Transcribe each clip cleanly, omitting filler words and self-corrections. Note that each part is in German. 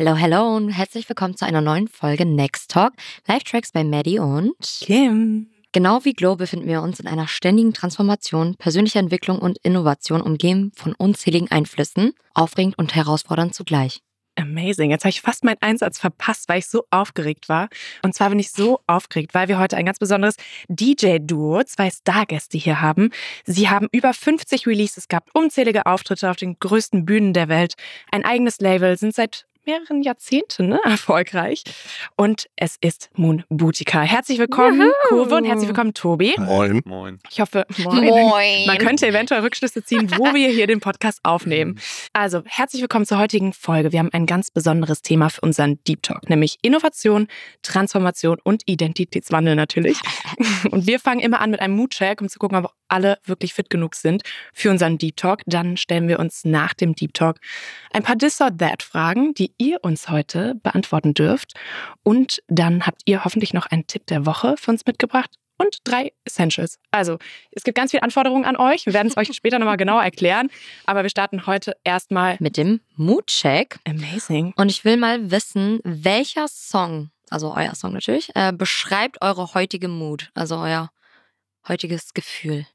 Hello, hello und herzlich willkommen zu einer neuen Folge Next Talk. Live-Tracks bei Maddie und Kim. Genau wie Glow befinden wir uns in einer ständigen Transformation, persönlicher Entwicklung und Innovation, umgeben von unzähligen Einflüssen, aufregend und herausfordernd zugleich. Amazing. Jetzt habe ich fast meinen Einsatz verpasst, weil ich so aufgeregt war. Und zwar bin ich so aufgeregt, weil wir heute ein ganz besonderes DJ-Duo, 2 Stargäste hier haben. Sie haben über 50 Releases gehabt, unzählige Auftritte auf den größten Bühnen der Welt, ein eigenes Label, sind seit mehreren Jahrzehnten erfolgreich. Und es ist Moon Boutica. Herzlich willkommen, Kurve, und herzlich willkommen, Tobi. Moin. Moin. Ich hoffe, Moin. Man könnte eventuell Rückschlüsse ziehen, wo wir hier den Podcast aufnehmen. Also, herzlich willkommen zur heutigen Folge. Wir haben ein ganz besonderes Thema für unseren Deep Talk, nämlich Innovation, Transformation und Identitätswandel natürlich. Und wir fangen immer an mit einem Mood-Check, um zu gucken, ob alle wirklich fit genug sind für unseren Deep Talk. Dann stellen wir uns nach dem Deep Talk ein paar This or That-Fragen, die ihr uns heute beantworten dürft. Und dann habt ihr hoffentlich noch einen Tipp der Woche für uns mitgebracht und 3 Essentials. Also, es gibt ganz viele Anforderungen an euch. Wir werden es euch später nochmal genauer erklären. Aber wir starten heute erstmal Mit dem Mood-Check. Amazing. Und ich will mal wissen, welcher Song, also euer Song natürlich, beschreibt eure heutige Mood, also euer heutiges Gefühl.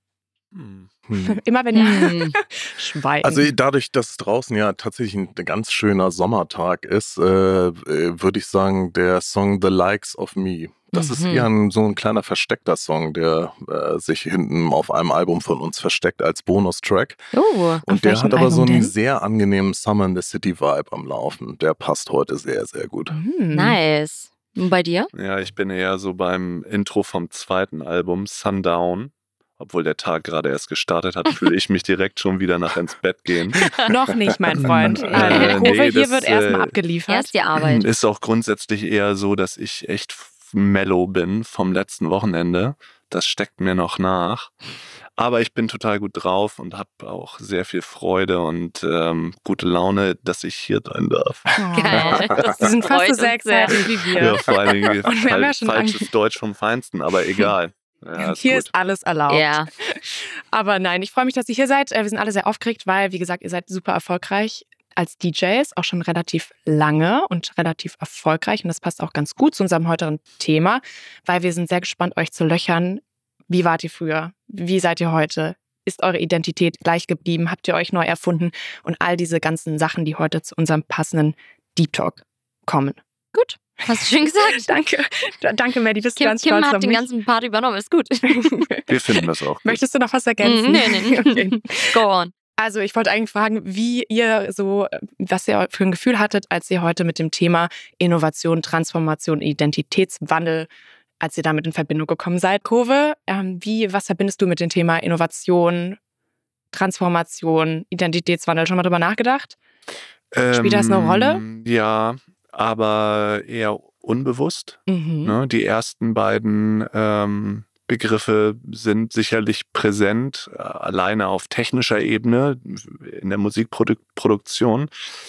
Immer wenn ihr schweigen. Also dadurch, dass es draußen ja tatsächlich ein ganz schöner Sommertag ist, würde ich sagen, der Song The Likes of Me. Das ist eher so ein kleiner versteckter Song, der sich hinten auf einem Album von uns versteckt als Bonustrack. Und der hat aber so einen sehr angenehmen Summer in the City Vibe am Laufen. Der passt heute sehr, sehr gut. Nice. Und bei dir? Ja, ich bin eher so beim Intro vom 2. Album, Sundown. Obwohl der Tag gerade erst gestartet hat, fühle ich mich direkt schon wieder nach ins Bett gehen. Noch nicht, mein Freund. Kurve, hier wird erstmal abgeliefert. Erst die Arbeit. Ist auch grundsätzlich eher so, dass ich echt mellow bin vom letzten Wochenende. Das steckt mir noch nach. Aber ich bin total gut drauf und habe auch sehr viel Freude und gute Laune, dass ich hier sein darf. Geil. Sie sind fast so sehr excited wie wir. Ja, vor allen Dingen Und wir haben ja schon falsches Deutsch vom Feinsten, aber egal. Ja, Hier gut. ist alles erlaubt. Ja. Aber nein, ich freue mich, dass ihr hier seid. Wir sind alle sehr aufgeregt, weil, wie gesagt, ihr seid super erfolgreich als DJs, auch schon relativ lange und relativ erfolgreich. Und das passt auch ganz gut zu unserem heutigen Thema, weil wir sind sehr gespannt, euch zu löchern. Wie wart ihr früher? Wie seid ihr heute? Ist eure Identität gleich geblieben? Habt ihr euch neu erfunden? Und all diese ganzen Sachen, die heute zu unserem passenden Deep Talk kommen. Gut. Hast du schön gesagt. Danke, Maddie. Bist du ganz Kim stolz auf hat den mich? ganzen Part übernommen. Ist gut. Wir finden das auch gut. Möchtest du noch was ergänzen? Nee. Okay. Go on. Also ich wollte eigentlich fragen, wie ihr so, was ihr für ein Gefühl hattet, als ihr heute mit dem Thema Innovation, Transformation, Identitätswandel, als ihr damit in Verbindung gekommen seid. Kurve, was verbindest du mit dem Thema Innovation, Transformation, Identitätswandel? Schon mal drüber nachgedacht? Spielt das eine Rolle? Ja, aber eher unbewusst. Ne? Die ersten beiden Begriffe sind sicherlich präsent, alleine auf technischer Ebene, in der Musikproduktion.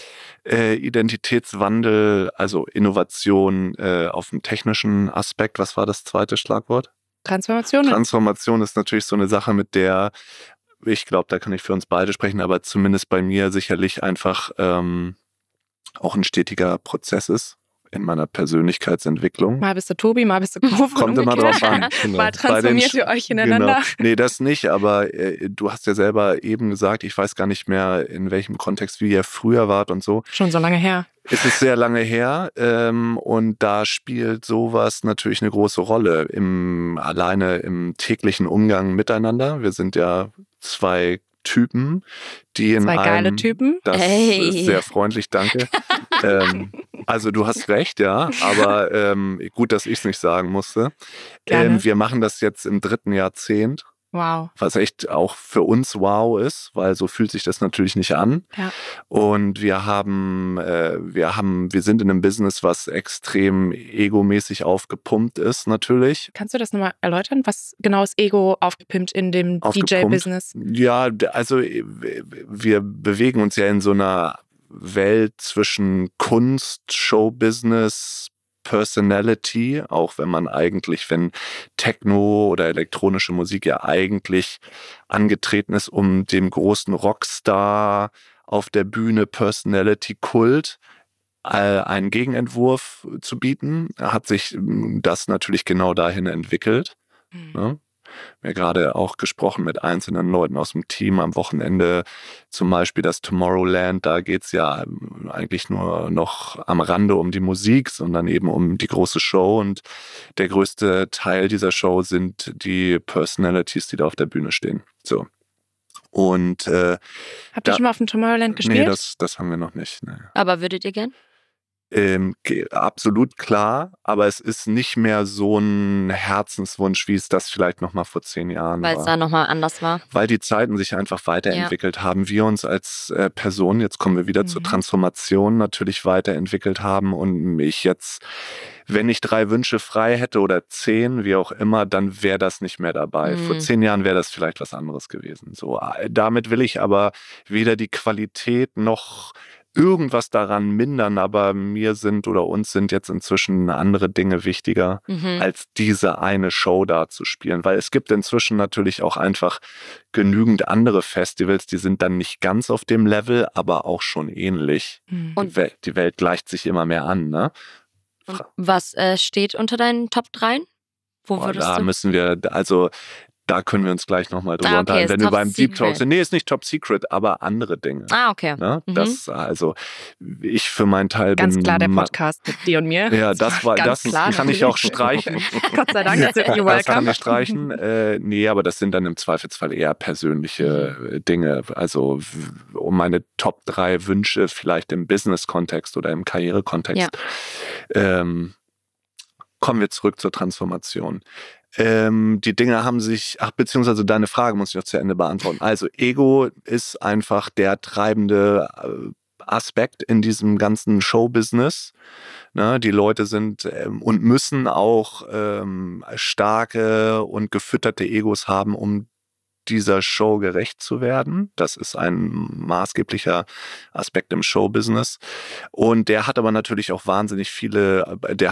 Identitätswandel, also Innovation auf dem technischen Aspekt. Was war das zweite Schlagwort? Transformation? Transformation ist natürlich so eine Sache, mit der, ich glaube, da kann ich für uns beide sprechen, aber zumindest bei mir sicherlich einfach auch ein stetiger Prozess ist in meiner Persönlichkeitsentwicklung. Mal bist du Tobi, mal bist du Kurve. Kommt immer drauf an. Mal transformiert ihr euch ineinander. Genau. Nee, das nicht, aber du hast ja selber eben gesagt, ich weiß gar nicht mehr, in welchem Kontext, wie ihr früher wart und so. Schon so lange her. Es ist sehr lange her und da spielt sowas natürlich eine große Rolle, alleine im täglichen Umgang miteinander. Wir sind ja 2 Typen, die in 2 geile einem... Typen. Das ist sehr freundlich, danke. Also du hast recht, ja, aber gut, dass ich es nicht sagen musste. Wir machen das jetzt im 3. Jahrzehnt. Wow. Was echt auch für uns wow ist, weil so fühlt sich das natürlich nicht an. Ja. Und wir sind in einem Business, was extrem egomäßig aufgepumpt ist, natürlich. Kannst du das nochmal erläutern? Was genau ist Ego aufgepimpt in dem DJ-Business? Ja, also wir bewegen uns ja in so einer Welt zwischen Kunst, Showbusiness, Personality, auch wenn Techno oder elektronische Musik ja eigentlich angetreten ist, um dem großen Rockstar auf der Bühne Personality-Kult einen Gegenentwurf zu bieten, hat sich das natürlich genau dahin entwickelt. Ne? Wir haben gerade auch gesprochen mit einzelnen Leuten aus dem Team am Wochenende, zum Beispiel das Tomorrowland, da geht es ja eigentlich nur noch am Rande um die Musik, sondern eben um die große Show, und der größte Teil dieser Show sind die Personalities, die da auf der Bühne stehen. So. Und habt ihr schon mal auf dem Tomorrowland gespielt? Nee, das haben wir noch nicht. Nee. Aber würdet ihr gern? Absolut klar, aber es ist nicht mehr so ein Herzenswunsch, wie es das vielleicht noch mal vor 10 Jahren war. Weil es da nochmal anders war. Weil die Zeiten sich einfach weiterentwickelt haben. Wir uns als Person, jetzt kommen wir wieder zur Transformation, natürlich weiterentwickelt haben, und ich jetzt, wenn ich 3 Wünsche frei hätte oder 10, wie auch immer, dann wäre das nicht mehr dabei. Vor 10 Jahren wäre das vielleicht was anderes gewesen. So, damit will ich aber weder die Qualität noch irgendwas daran mindern, aber mir sind oder uns sind jetzt inzwischen andere Dinge wichtiger, als diese eine Show da zu spielen. Weil es gibt inzwischen natürlich auch einfach genügend andere Festivals, die sind dann nicht ganz auf dem Level, aber auch schon ähnlich. Und die Welt gleicht sich immer mehr an, ne? Und was steht unter deinen Top 3? Müssen wir, also da können wir uns gleich nochmal drüber unterhalten, wenn wir beim Deep Talk sind. Nee, ist nicht Top Secret, aber andere Dinge. Okay. Ne? Das, also, ich für meinen Teil ganz bin... klar der Podcast mit dir und mir. Ja, das kann ich auch streichen. Gott sei Dank, you're welcome. Das kann ich streichen. Nee, aber das sind dann im Zweifelsfall eher persönliche Dinge. Also, um meine Top 3 Wünsche vielleicht im Business-Kontext oder im Karriere-Kontext. Ja. Kommen wir zurück zur Transformation. Die Dinge haben sich, beziehungsweise deine Frage muss ich noch zu Ende beantworten. Also Ego ist einfach der treibende Aspekt in diesem ganzen Showbusiness. Ne, die Leute sind und müssen auch starke und gefütterte Egos haben, um dieser Show gerecht zu werden. Das ist ein maßgeblicher Aspekt im Showbusiness. Und der hat aber natürlich auch wahnsinnig viele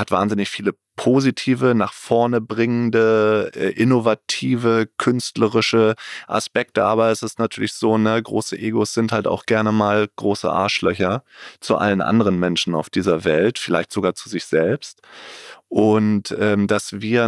positive, nach vorne bringende, innovative, künstlerische Aspekte. Aber es ist natürlich so, ne, große Egos sind halt auch gerne mal große Arschlöcher zu allen anderen Menschen auf dieser Welt, vielleicht sogar zu sich selbst. Und dass wir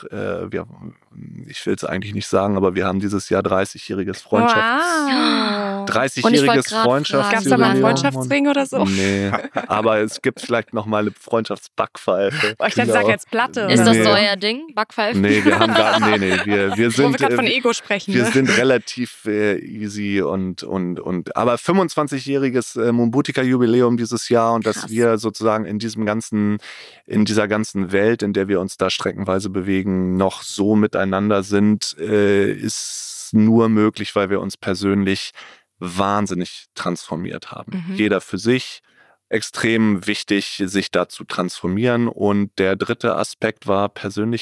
ich will es eigentlich nicht sagen, aber wir haben dieses Jahr 30-jähriges Wow. 30-jähriges Freundschaftsjubiläum. Gab es da mal einen Freundschaftsring oder so? Nee, aber es gibt vielleicht noch mal eine Freundschaftsbackpfeife. Ich sag jetzt Platte. Ist das so euer Ding, Backpfeifen? Nee, wir haben wir sind... Wo wir gerade von Ego sprechen. Wir sind relativ easy und aber 25-jähriges Moonbootica-Jubiläum dieses Jahr, und dass wir sozusagen in dieser ganzen Welt, in der wir uns da streckenweise bewegen, noch so miteinander sind, ist nur möglich, weil wir uns persönlich wahnsinnig transformiert haben. Jeder für sich, extrem wichtig, sich da zu transformieren. Und der dritte Aspekt war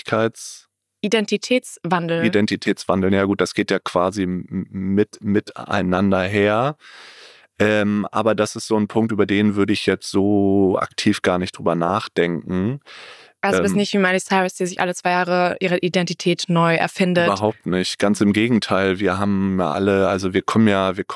Identitätswandel. Ja gut, das geht ja quasi miteinander her. Aber das ist so ein Punkt, über den würde ich jetzt so aktiv gar nicht drüber nachdenken. Also bist nicht wie Miley Cyrus, die sich alle 2 Jahre ihre Identität neu erfindet. Überhaupt nicht. Ganz im Gegenteil. Wir haben alle, also wir kommen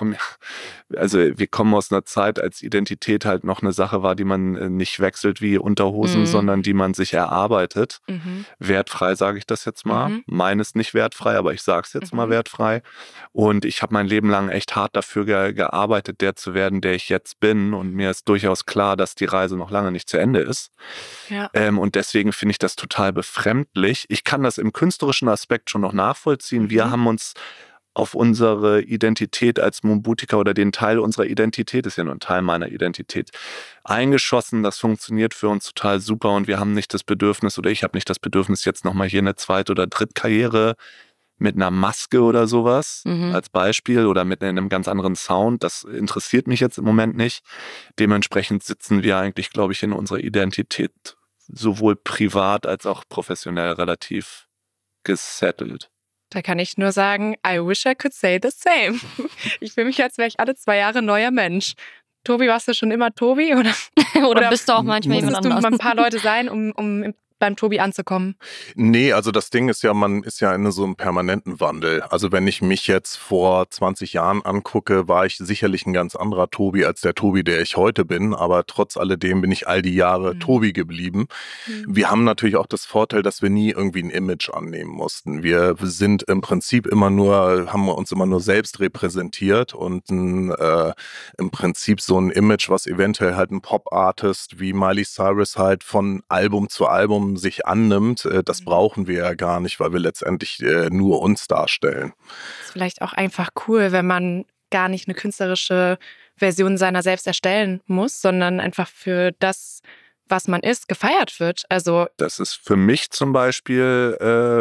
aus einer Zeit, als Identität halt noch eine Sache war, die man nicht wechselt wie Unterhosen, sondern die man sich erarbeitet. Wertfrei, sage ich das jetzt mal. Meine ist nicht wertfrei, aber ich sage es jetzt mal wertfrei. Und ich habe mein Leben lang echt hart dafür gearbeitet, der zu werden, der ich jetzt bin. Und mir ist durchaus klar, dass die Reise noch lange nicht zu Ende ist. Ja. Und deswegen finde ich das total befremdlich. Ich kann das im künstlerischen Aspekt schon noch nachvollziehen. Wir haben uns auf unsere Identität als Moonbootica oder den Teil unserer Identität, ist ja nur ein Teil meiner Identität, eingeschossen. Das funktioniert für uns total super, und wir haben nicht das Bedürfnis, oder ich habe nicht das Bedürfnis, jetzt nochmal hier eine Zweit- oder Drittkarriere mit einer Maske oder sowas als Beispiel oder mit einem ganz anderen Sound. Das interessiert mich jetzt im Moment nicht. Dementsprechend sitzen wir eigentlich, glaube ich, in unserer Identität sowohl privat als auch professionell relativ gesettelt. Da kann ich nur sagen, I wish I could say the same. Ich fühle mich, als wäre ich alle 2 Jahre ein neuer Mensch. Tobi, warst du schon immer Tobi? Oder bist du auch manchmal jemand anderes? Musstest du mal ein paar Leute sein, um beim Tobi anzukommen? Nee, also das Ding ist ja, man ist ja in so einem permanenten Wandel. Also wenn ich mich jetzt vor 20 Jahren angucke, war ich sicherlich ein ganz anderer Tobi als der Tobi, der ich heute bin. Aber trotz alledem bin ich all die Jahre Tobi geblieben. Wir haben natürlich auch das Vorteil, dass wir nie irgendwie ein Image annehmen mussten. Wir sind im Prinzip haben uns immer nur selbst repräsentiert und im Prinzip so ein Image, was eventuell halt ein Pop-Artist wie Miley Cyrus halt von Album zu Album sich annimmt, das brauchen wir ja gar nicht, weil wir letztendlich nur uns darstellen. Ist vielleicht auch einfach cool, wenn man gar nicht eine künstlerische Version seiner selbst erstellen muss, sondern einfach für das, was man ist, gefeiert wird. Also das ist für mich zum Beispiel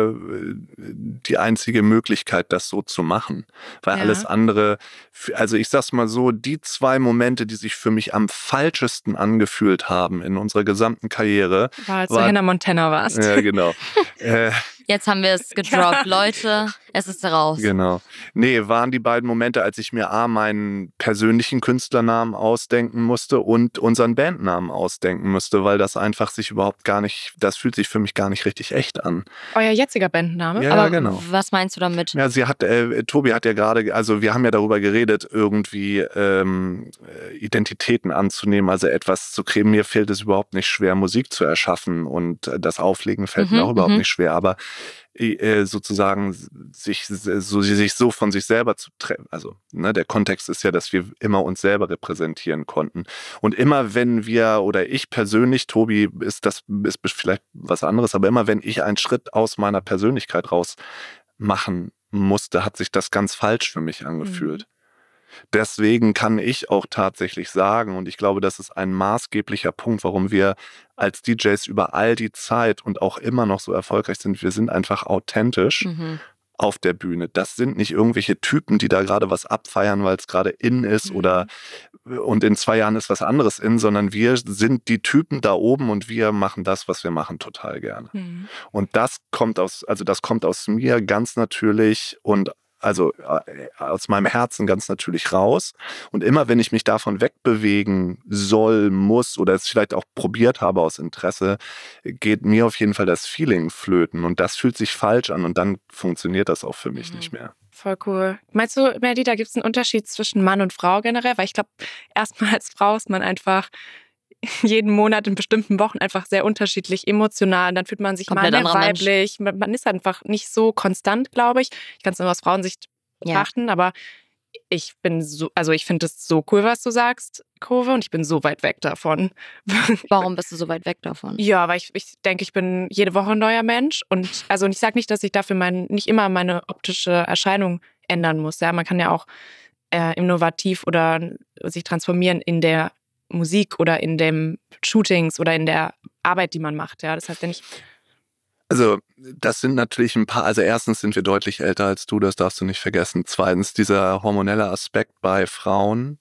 die einzige Möglichkeit, das so zu machen. Weil alles andere, also ich sag's mal so, die 2 Momente, die sich für mich am falschesten angefühlt haben in unserer gesamten Karriere. als du Hannah Montana warst. Ja, genau. Jetzt haben wir es gedroppt. Leute, es ist raus. Genau. Nee, waren die beiden Momente, als ich mir meinen persönlichen Künstlernamen ausdenken musste und unseren Bandnamen ausdenken musste, weil das einfach sich überhaupt gar nicht, das fühlt sich für mich gar nicht richtig echt an. Euer jetziger Bandname? Ja, Aber genau. was meinst du damit? Ja, Tobi hat ja gerade, also wir haben ja darüber geredet, irgendwie Identitäten anzunehmen, also etwas zu kreieren. Mir fällt es überhaupt nicht schwer, Musik zu erschaffen und das Auflegen fällt mir auch überhaupt nicht schwer, aber sozusagen sich so von sich selber zu trennen. Also der Kontext ist ja, dass wir immer uns selber repräsentieren konnten. Und immer wenn wir, oder ich persönlich, Tobi ist vielleicht was anderes, aber immer wenn ich einen Schritt aus meiner Persönlichkeit raus machen musste, hat sich das ganz falsch für mich angefühlt. Deswegen kann ich auch tatsächlich sagen, und ich glaube, das ist ein maßgeblicher Punkt, warum wir als DJs über all die Zeit und auch immer noch so erfolgreich sind, wir sind einfach authentisch auf der Bühne. Das sind nicht irgendwelche Typen, die da gerade was abfeiern, weil es gerade in ist und in 2 Jahren ist was anderes in, sondern wir sind die Typen da oben und wir machen das, was wir machen, total gerne. Und das kommt aus mir ganz natürlich und also aus meinem Herzen ganz natürlich raus. Und immer, wenn ich mich davon wegbewegen soll, muss oder es vielleicht auch probiert habe aus Interesse, geht mir auf jeden Fall das Feeling flöten. Und das fühlt sich falsch an und dann funktioniert das auch für mich nicht mehr. Voll cool. Meinst du, Melody, da gibt es einen Unterschied zwischen Mann und Frau generell? Weil ich glaube, erstmal als Frau ist man einfach jeden Monat in bestimmten Wochen einfach sehr unterschiedlich emotional. Dann fühlt man sich Komplett mal mehr anderer weiblich. Man ist einfach nicht so konstant, glaube ich. Ich kann es nur aus Frauensicht betrachten, aber ich bin ich finde es so cool, was du sagst, Kurve, und ich bin so weit weg davon. Warum bist du so weit weg davon? Ja, weil ich denke, ich bin jede Woche ein neuer Mensch. Und ich sage nicht, dass ich dafür nicht immer meine optische Erscheinung ändern muss. Ja, man kann ja auch innovativ oder sich transformieren in der Musik oder in dem Shootings oder in der Arbeit, die man macht. Ja, das heißt ja nicht. Also das sind natürlich ein paar, also erstens sind wir deutlich älter als du, das darfst du nicht vergessen. Zweitens, dieser hormonelle Aspekt bei Frauen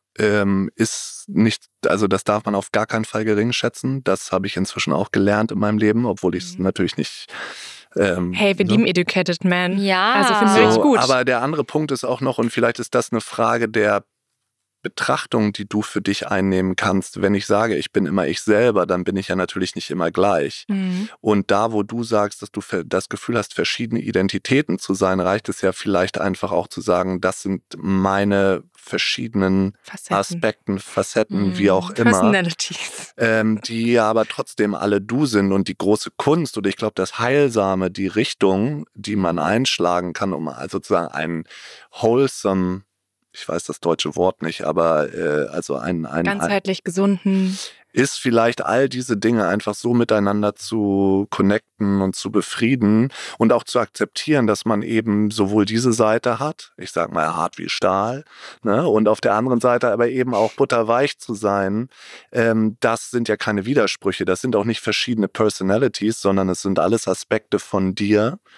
ist nicht, also das darf man auf gar keinen Fall gering schätzen. Das habe ich inzwischen auch gelernt in meinem Leben, obwohl ich es natürlich nicht. Hey, wir lieben Educated Men. Ja. Also finden wir richtig gut. Aber der andere Punkt ist auch noch, und vielleicht ist das eine Frage der Betrachtung, die du für dich einnehmen kannst. Wenn ich sage, ich bin immer ich selber, dann bin ich ja natürlich nicht immer gleich. Und da, wo du sagst, dass du das Gefühl hast, verschiedene Identitäten zu sein, reicht es ja vielleicht einfach auch zu sagen, das sind meine verschiedenen Aspekten, Facetten, wie auch immer. Personalities. Die aber trotzdem alle du sind, und die große Kunst oder ich glaube das Heilsame, die Richtung, die man einschlagen kann, um also sozusagen einen wholesome, ich weiß das deutsche Wort nicht, aber also ein ganzheitlich gesunden, ist vielleicht all diese Dinge einfach so miteinander zu connecten und zu befrieden und auch zu akzeptieren, dass man eben sowohl diese Seite hat, ich sag mal hart wie Stahl, ne, und auf der anderen Seite aber eben auch butterweich zu sein. Das sind ja keine Widersprüche, das sind auch nicht verschiedene Personalities, sondern es sind alles Aspekte von dir.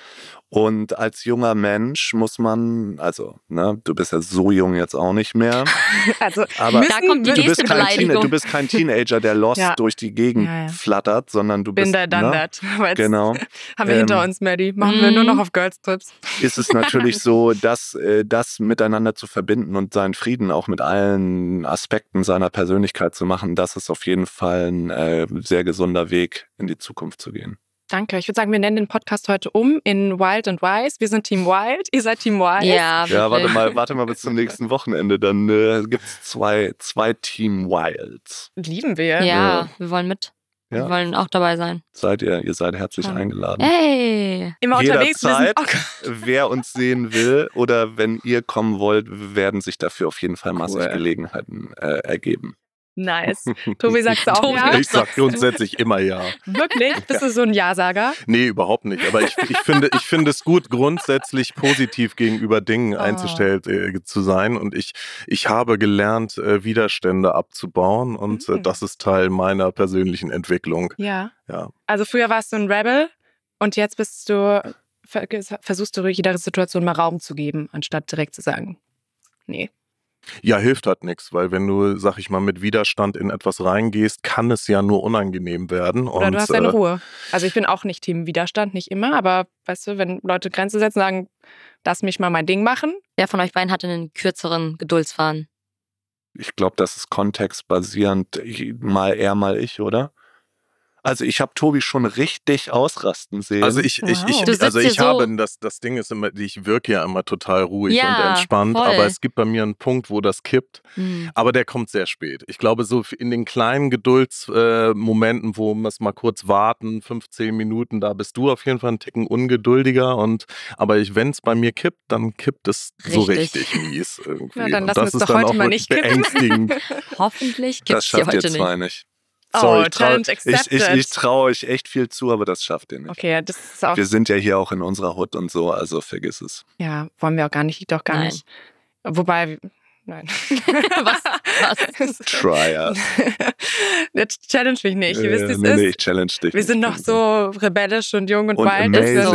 Und als junger Mensch muss man, also, ne, du bist ja so jung jetzt auch nicht mehr. Also, aber da kommt die du nächste Beleidigung. Du bist kein Teenager, der lost durch die Gegend flattert, sondern du bist. Done that. Genau. Haben wir hinter uns, Maddie. Machen wir nur noch auf Girls-Trips. Ist es natürlich so, dass das miteinander zu verbinden und seinen Frieden auch mit allen Aspekten seiner Persönlichkeit zu machen, das ist auf jeden Fall ein sehr gesunder Weg, in die Zukunft zu gehen. Danke. Ich würde sagen, wir nennen den Podcast heute in Wild and Wise. Wir sind Team Wild, ihr seid Team Wise. Ja, warte mal bis zum nächsten Wochenende. Dann gibt es zwei Team Wilds. Lieben wir. Ja, wir wollen mit. Ja. Wir wollen auch dabei sein. Ihr seid herzlich eingeladen. Hey! Immer unterwegs. Jederzeit, wer uns sehen will oder wenn ihr kommen wollt, werden sich dafür auf jeden Fall massig Gelegenheiten ergeben. Nice. Tobi, sagst du auch ja? Ich sag grundsätzlich immer ja. Wirklich? Bist du so ein Ja-Sager? Nee, überhaupt nicht. Aber ich finde es gut, grundsätzlich positiv gegenüber Dingen einzustellt zu sein. Und ich habe gelernt, Widerstände abzubauen. Und das ist Teil meiner persönlichen Entwicklung. Ja. Ja. Also früher warst du ein Rebel und jetzt versuchst du jeder Situation mal Raum zu geben, anstatt direkt zu sagen, nee. Ja, hilft halt nichts, weil wenn du, sag ich mal, mit Widerstand in etwas reingehst, kann es ja nur unangenehm werden. Oder du hast deine Ruhe. Also ich bin auch nicht Team Widerstand, nicht immer, aber weißt du, wenn Leute Grenzen setzen, sagen, lass mich mal mein Ding machen. Wer von euch beiden hatte einen kürzeren Geduldsfaden? Ich glaube, das ist kontextbasierend, mal er, mal ich, oder? Also ich habe Tobi schon richtig ausrasten sehen. Also ich habe, das Ding ist immer, ich wirke ja immer total ruhig und entspannt, voll. aber es gibt bei mir einen Punkt, wo das kippt, aber der kommt sehr spät. Ich glaube, so in den kleinen Geduldsmomenten, wo wir es mal kurz warten, 15 Minuten, da bist du auf jeden Fall einen Ticken ungeduldiger aber wenn es bei mir kippt, dann kippt es so richtig mies irgendwie. Ja, dann und lassen wir das es ist doch dann heute auch mal nicht kippen. beängstigend. Hoffentlich gibt das es hier schafft heute ihr zwei nicht. Sorry, Challenge accepted. Ich traue euch echt viel zu, aber das schafft ihr nicht. Okay, das ist auch. Wir sind ja hier auch in unserer Hut und so, also vergiss es. Ja, wollen wir auch gar nicht, liegt doch gar nicht. Wobei, nein. Was? Try us. Jetzt challenge mich nicht. Ihr wisst, wie es ist. Nee, ich challenge dich. Wir sind noch so rebellisch und jung und wild.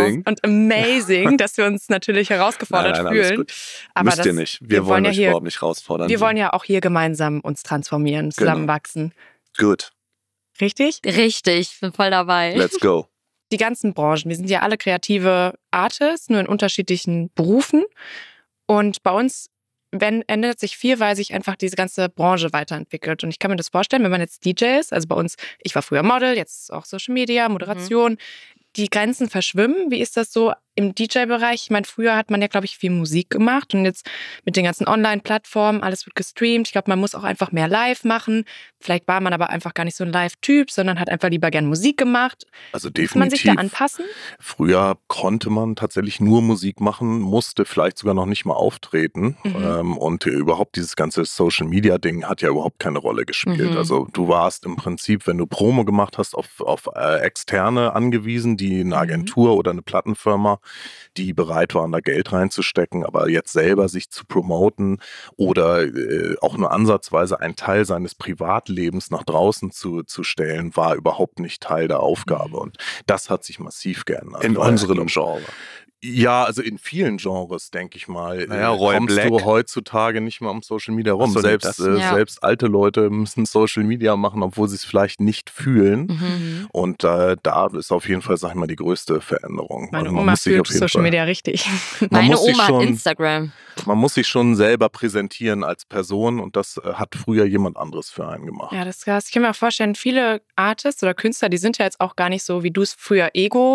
Amazing. Dass wir uns natürlich herausgefordert fühlen. Alles gut. Aber müsst ihr nicht. Wir wollen euch überhaupt nicht herausfordern. Wir wollen ja auch hier gemeinsam uns transformieren, zusammenwachsen. Gut. Richtig? Richtig, ich bin voll dabei. Let's go. Die ganzen Branchen, wir sind ja alle kreative Artists, nur in unterschiedlichen Berufen. Und bei uns ändert sich viel, weil sich einfach diese ganze Branche weiterentwickelt. Und ich kann mir das vorstellen, wenn man jetzt DJ ist, also bei uns, ich war früher Model, jetzt auch Social Media, Moderation, die Grenzen verschwimmen. Wie ist das so im DJ-Bereich? Ich meine, früher hat man ja, glaube ich, viel Musik gemacht und jetzt mit den ganzen Online-Plattformen, alles wird gestreamt. Ich glaube, man muss auch einfach mehr live machen. Vielleicht war man aber einfach gar nicht so ein Live-Typ, sondern hat einfach lieber gern Musik gemacht. Also definitiv. Muss man sich da anpassen? Früher konnte man tatsächlich nur Musik machen, musste vielleicht sogar noch nicht mal auftreten. Und überhaupt dieses ganze Social-Media-Ding hat ja überhaupt keine Rolle gespielt. Also du warst im Prinzip, wenn du Promo gemacht hast, auf Externe angewiesen, die eine Agentur oder eine Plattenfirma, die bereit waren, da Geld reinzustecken, aber jetzt selber sich zu promoten oder auch nur ansatzweise einen Teil seines Privatlebens nach draußen zu stellen, war überhaupt nicht Teil der Aufgabe. Und das hat sich massiv geändert. In unserem Genre. Ja, also in vielen Genres, denke ich mal, Roy kommst Black. du heutzutage nicht mehr um Social Media rum. So, Selbst alte Leute müssen Social Media machen, obwohl sie es vielleicht nicht fühlen. Und da ist auf jeden Fall, sag ich mal, die größte Veränderung. Meine Oma fühlt Social Media richtig. Meine Oma hat Instagram. Man muss sich schon selber präsentieren als Person und das hat früher jemand anderes für einen gemacht. Ja, das ist krass. Ich kann mir auch vorstellen, viele Artists oder Künstler, die sind ja jetzt auch gar nicht so, wie du es früher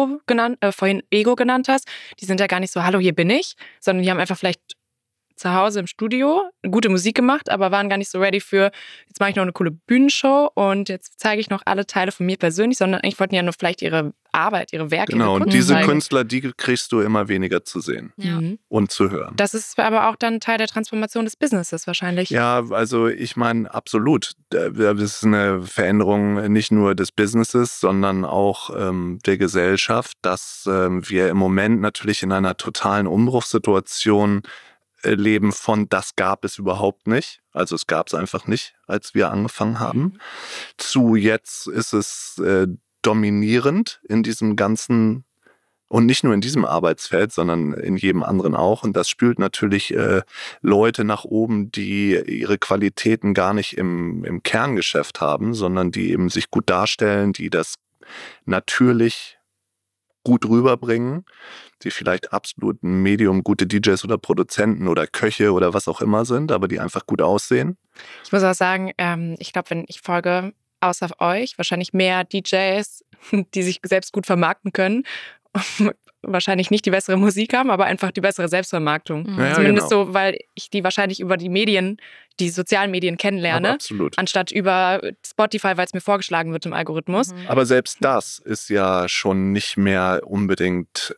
vorhin Ego genannt hast. Die sind ja gar nicht so, hallo, hier bin ich, sondern die haben einfach vielleicht zu Hause im Studio gute Musik gemacht, aber waren gar nicht so ready für, jetzt mache ich noch eine coole Bühnenshow und jetzt zeige ich noch alle Teile von mir persönlich, sondern eigentlich wollten ja nur vielleicht ihre Arbeit, ihre Werke, genau, ihre Kunst und diese zeigen. Künstler, die kriegst du immer weniger zu sehen und zu hören. Das ist aber auch dann Teil der Transformation des Businesses wahrscheinlich. Ja, also ich meine, absolut. Das ist eine Veränderung nicht nur des Businesses, sondern auch der Gesellschaft, dass wir im Moment natürlich in einer totalen Umbruchssituation leben von das gab es überhaupt nicht. Also es gab es einfach nicht, als wir angefangen haben. Zu jetzt ist es dominierend in diesem ganzen Und nicht nur in diesem Arbeitsfeld, sondern in jedem anderen auch. Und das spült natürlich Leute nach oben, die ihre Qualitäten gar nicht im Kerngeschäft haben, sondern die eben sich gut darstellen, die das natürlich gut rüberbringen, die vielleicht absolut ein Medium gute DJs oder Produzenten oder Köche oder was auch immer sind, aber die einfach gut aussehen. Ich muss auch sagen, ich glaube, wenn ich folge, außer euch, wahrscheinlich mehr DJs, die sich selbst gut vermarkten können, wahrscheinlich nicht die bessere Musik haben, aber einfach die bessere Selbstvermarktung. Ja, Zumindest genau. so, weil ich die wahrscheinlich über die Medien, die sozialen Medien kennenlerne, Aber absolut. anstatt über Spotify, weil es mir vorgeschlagen wird im Algorithmus. Aber selbst das ist ja schon nicht mehr unbedingt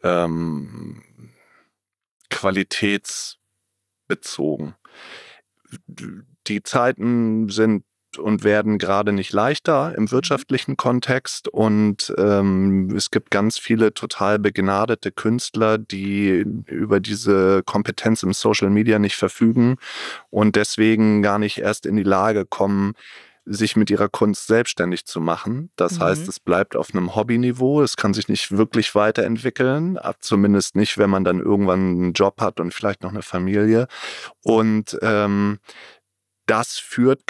qualitätsbezogen. Die Zeiten sind und werden gerade nicht leichter im wirtschaftlichen Kontext und es gibt ganz viele total begnadete Künstler, die über diese Kompetenz im Social Media nicht verfügen und deswegen gar nicht erst in die Lage kommen, sich mit ihrer Kunst selbstständig zu machen. Das heißt, es bleibt auf einem Hobbyniveau, es kann sich nicht wirklich weiterentwickeln, zumindest nicht, wenn man dann irgendwann einen Job hat und vielleicht noch eine Familie. Und das führt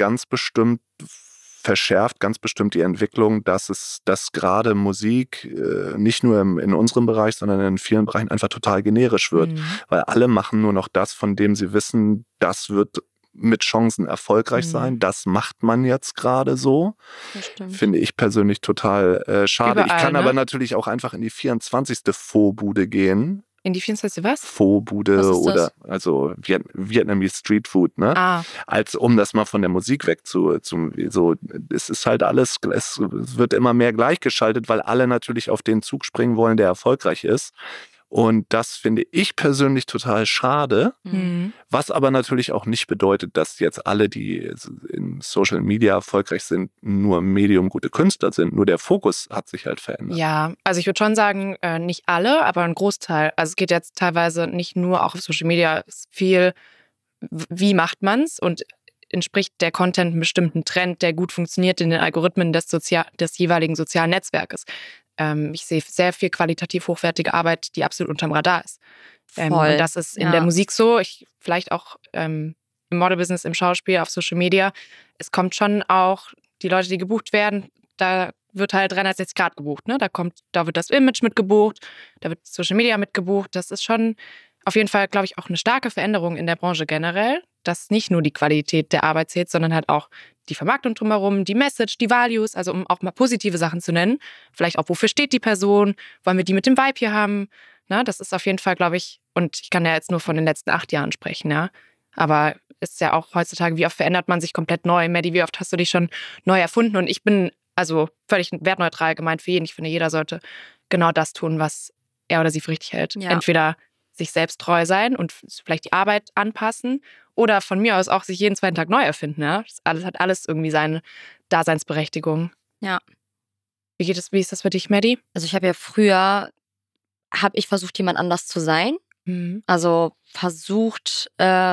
verschärft ganz bestimmt die Entwicklung, dass gerade Musik nicht nur in unserem Bereich, sondern in vielen Bereichen einfach total generisch wird. Weil alle machen nur noch das, von dem sie wissen, das wird mit Chancen erfolgreich sein. Das macht man jetzt gerade so. Finde ich persönlich total schade. Überall, ich kann ne? aber natürlich auch einfach in die 24. Faux-Bude gehen. In die 24. was? Faux-Bude Was ist oder das? also Vietnamese Street Food, ne? Als um das mal von der Musik weg so, es ist halt alles, es wird immer mehr gleichgeschaltet, weil alle natürlich auf den Zug springen wollen, der erfolgreich ist. Und das finde ich persönlich total schade, was aber natürlich auch nicht bedeutet, dass jetzt alle, die in Social Media erfolgreich sind, nur medium gute Künstler sind. Nur der Fokus hat sich halt verändert. Ja, also ich würde schon sagen, nicht alle, aber ein Großteil. Also es geht jetzt teilweise nicht nur auch auf Social Media, es ist viel, wie macht man's und entspricht der Content einem bestimmten Trend, der gut funktioniert in den Algorithmen des jeweiligen sozialen Netzwerkes. Ich sehe sehr viel qualitativ hochwertige Arbeit, die absolut unterm Radar ist. Voll. Und das ist in der Musik so, vielleicht auch im Model-Business, im Schauspiel, auf Social Media. Es kommt schon auch, die Leute, die gebucht werden, da wird halt 360 Grad gebucht. Ne? Da wird das Image mitgebucht, da wird Social Media mitgebucht. Das ist schon auf jeden Fall, glaube ich, auch eine starke Veränderung in der Branche generell, dass nicht nur die Qualität der Arbeit zählt, sondern halt auch die Vermarktung drumherum, die Message, die Values, also um auch mal positive Sachen zu nennen. Vielleicht auch, wofür steht die Person? Wollen wir die mit dem Vibe hier haben? Na, das ist auf jeden Fall, glaube ich, und ich kann ja jetzt nur von den letzten 8 Jahren sprechen, ja. Aber ist ja auch heutzutage, wie oft verändert man sich komplett neu? Maddie, wie oft hast du dich schon neu erfunden? Und ich bin also völlig wertneutral gemeint für jeden. Ich finde, jeder sollte genau das tun, was er oder sie für richtig hält. Ja. Entweder sich selbst treu sein und vielleicht die Arbeit anpassen oder von mir aus auch sich jeden zweiten Tag neu erfinden. Ja? Das hat alles irgendwie seine Daseinsberechtigung. Ja. Wie ist das für dich, Maddie? Also ich habe ja früher, versucht, jemand anders zu sein. Also versucht,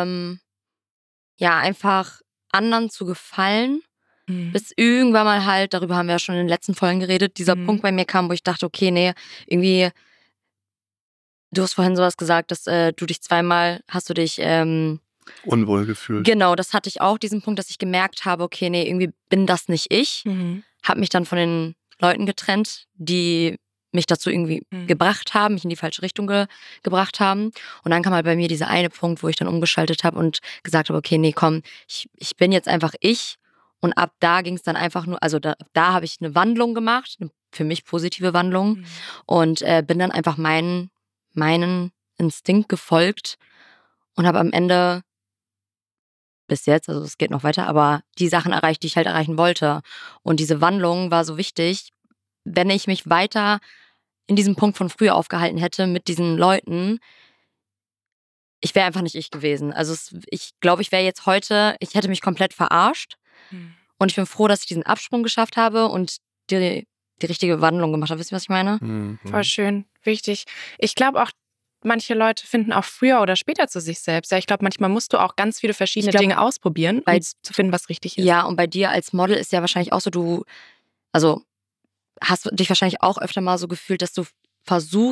einfach anderen zu gefallen. Bis irgendwann mal halt, darüber haben wir ja schon in den letzten Folgen geredet, dieser Punkt bei mir kam, wo ich dachte, okay, nee, irgendwie, du hast vorhin sowas gesagt, dass du dich zweimal, hast du dich unwohl gefühlt. Genau, das hatte ich auch, diesen Punkt, dass ich gemerkt habe, okay, nee, irgendwie bin das nicht ich. Habe mich dann von den Leuten getrennt, die mich dazu irgendwie gebracht haben, mich in die falsche Richtung gebracht haben. Und dann kam halt bei mir dieser eine Punkt, wo ich dann umgeschaltet habe und gesagt habe, okay, nee, komm, ich bin jetzt einfach ich. Und ab da ging es dann einfach nur, also da habe ich eine Wandlung gemacht, eine für mich positive Wandlung. Und bin dann einfach meinen Instinkt gefolgt und habe am Ende bis jetzt, also es geht noch weiter, aber die Sachen erreicht, die ich halt erreichen wollte. Und diese Wandlung war so wichtig, wenn ich mich weiter in diesem Punkt von früher aufgehalten hätte mit diesen Leuten, ich wäre einfach nicht ich gewesen. Also ich glaube, ich wäre jetzt heute, ich hätte mich komplett verarscht. Und ich bin froh, dass ich diesen Absprung geschafft habe und die richtige Wandlung gemacht habe. Wisst ihr, was ich meine? Voll schön, wichtig. Ich glaube auch, manche Leute finden auch früher oder später zu sich selbst. Ja, ich glaube, manchmal musst du auch ganz viele verschiedene Dinge ausprobieren, um zu finden, was richtig ist. Ja, und bei dir als Model ist ja wahrscheinlich auch so, du hast dich wahrscheinlich auch öfter mal so gefühlt, dass du versuchst,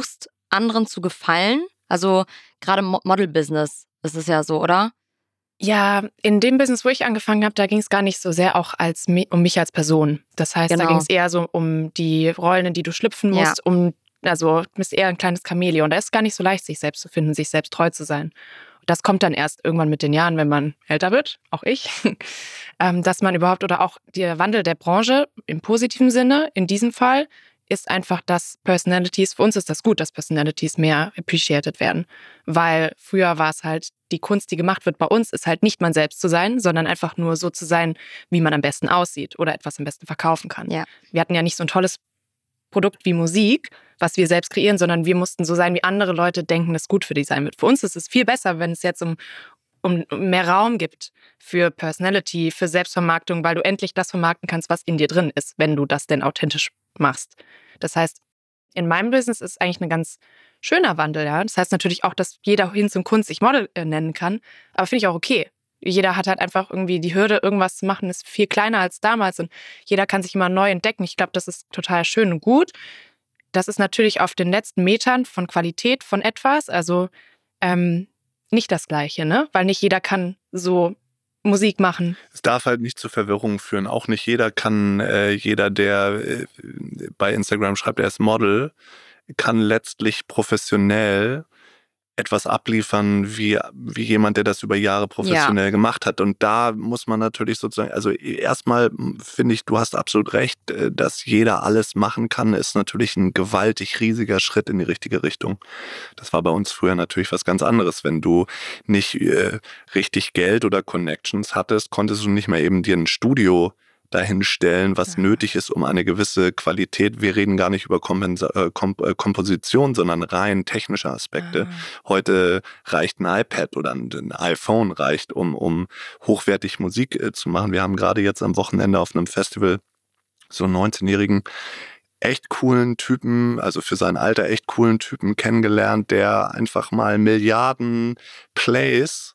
anderen zu gefallen? Also gerade Model-Business ist es ja so, oder? Ja, in dem Business, wo ich angefangen habe, da ging es gar nicht so sehr auch um mich als Person. Das heißt, da ging es eher so um die Rollen, in die du schlüpfen musst, also du bist eher ein kleines Chamäleon. Da ist es gar nicht so leicht, sich selbst zu finden, sich selbst treu zu sein. Das kommt dann erst irgendwann mit den Jahren, wenn man älter wird, auch ich, dass man überhaupt, oder auch der Wandel der Branche im positiven Sinne, in diesem Fall, ist einfach, dass Personalities, für uns ist das gut, dass Personalities mehr appreciated werden. Weil früher war es halt, die Kunst, die gemacht wird bei uns, ist halt nicht man selbst zu sein, sondern einfach nur so zu sein, wie man am besten aussieht oder etwas am besten verkaufen kann. Ja. Wir hatten ja nicht so ein tolles Produkt wie Musik, was wir selbst kreieren, sondern wir mussten so sein, wie andere Leute denken, dass gut für die sein wird. Für uns ist es viel besser, wenn es jetzt um mehr Raum gibt für Personality, für Selbstvermarktung, weil du endlich das vermarkten kannst, was in dir drin ist, wenn du das denn authentisch machst. Das heißt, in meinem Business ist eigentlich ein ganz schöner Wandel. Ja? Das heißt natürlich auch, dass jeder hin zum Kunst sich Model nennen kann, aber finde ich auch okay. Jeder hat halt einfach irgendwie die Hürde, irgendwas zu machen, ist viel kleiner als damals und jeder kann sich immer neu entdecken. Ich glaube, das ist total schön und gut. Das ist natürlich auf den letzten Metern von Qualität von etwas, also nicht das Gleiche, ne? Weil nicht jeder kann so Musik machen. Es darf halt nicht zu Verwirrungen führen. Auch nicht jeder kann, jeder, der bei Instagram schreibt, er ist Model, kann letztlich professionell etwas abliefern wie jemand, der das über Jahre professionell gemacht hat. Und da muss man natürlich sozusagen, also erstmal finde ich, du hast absolut recht, dass jeder alles machen kann, ist natürlich ein gewaltig riesiger Schritt in die richtige Richtung. Das war bei uns früher natürlich was ganz anderes. Wenn du nicht richtig Geld oder Connections hattest, konntest du nicht mehr eben dir ein Studio dahinstellen, was nötig ist, um eine gewisse Qualität, wir reden gar nicht über Komposition, sondern rein technische Aspekte. Heute reicht ein iPad oder ein iPhone reicht, um hochwertig Musik zu machen. Wir haben gerade jetzt am Wochenende auf einem Festival so einen 19-jährigen echt coolen Typen, also für sein Alter echt coolen Typen kennengelernt, der einfach mal Milliarden Plays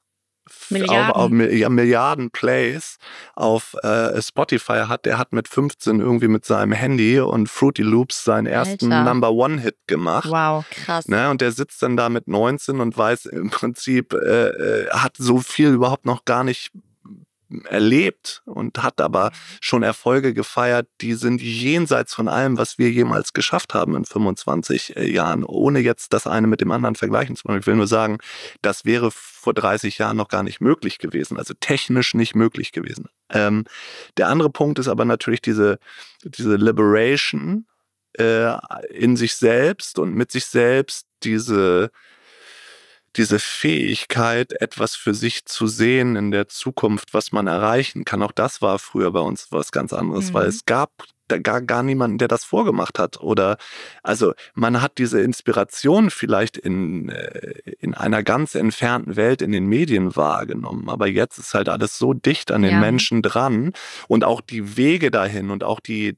Milliarden Plays auf Spotify hat. Der hat mit 15 irgendwie mit seinem Handy und Fruity Loops seinen ersten Number-One-Hit gemacht. Wow, krass. Ne? Und der sitzt dann da mit 19 und weiß im Prinzip, hat so viel überhaupt noch gar nicht erlebt und hat aber schon Erfolge gefeiert, die sind jenseits von allem, was wir jemals geschafft haben in 25 Jahren, ohne jetzt das eine mit dem anderen vergleichen zu wollen. Ich will nur sagen, das wäre vor 30 Jahren noch gar nicht möglich gewesen, also technisch nicht möglich gewesen. Der andere Punkt ist aber natürlich diese Liberation in sich selbst und mit sich selbst, diese Fähigkeit, etwas für sich zu sehen in der Zukunft, was man erreichen kann. Auch das war früher bei uns was ganz anderes, weil es gab da gar niemanden, der das vorgemacht hat. Oder also man hat diese Inspiration vielleicht in einer ganz entfernten Welt in den Medien wahrgenommen. Aber jetzt ist halt alles so dicht an den Menschen dran und auch die Wege dahin und auch die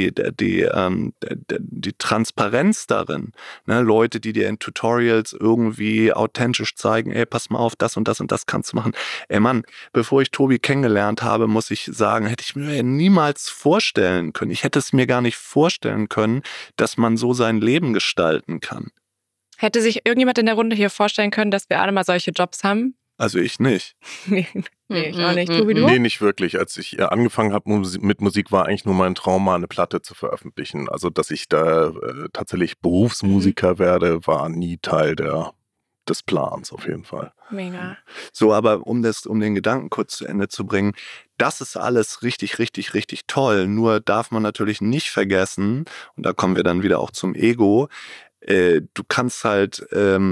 Transparenz darin. Ne? Leute, die dir in Tutorials irgendwie authentisch zeigen, ey, pass mal auf, das und das und das kannst du machen. Ey Mann, bevor ich Tobi kennengelernt habe, muss ich sagen, hätte ich mir niemals vorstellen können. Ich hätte es mir gar nicht vorstellen können, dass man so sein Leben gestalten kann. Hätte sich irgendjemand in der Runde hier vorstellen können, dass wir alle mal solche Jobs haben? Also ich nicht. Nee, ich auch nicht. Tobi, du? Nee, nicht wirklich. Als ich angefangen habe mit Musik, war eigentlich nur mein Traum, mal eine Platte zu veröffentlichen. Also, dass ich da tatsächlich Berufsmusiker werde, war nie Teil des Plans auf jeden Fall. Mega. So, aber um den Gedanken kurz zu Ende zu bringen, das ist alles richtig, richtig, richtig toll. Nur darf man natürlich nicht vergessen, und da kommen wir dann wieder auch zum Ego, du kannst halt,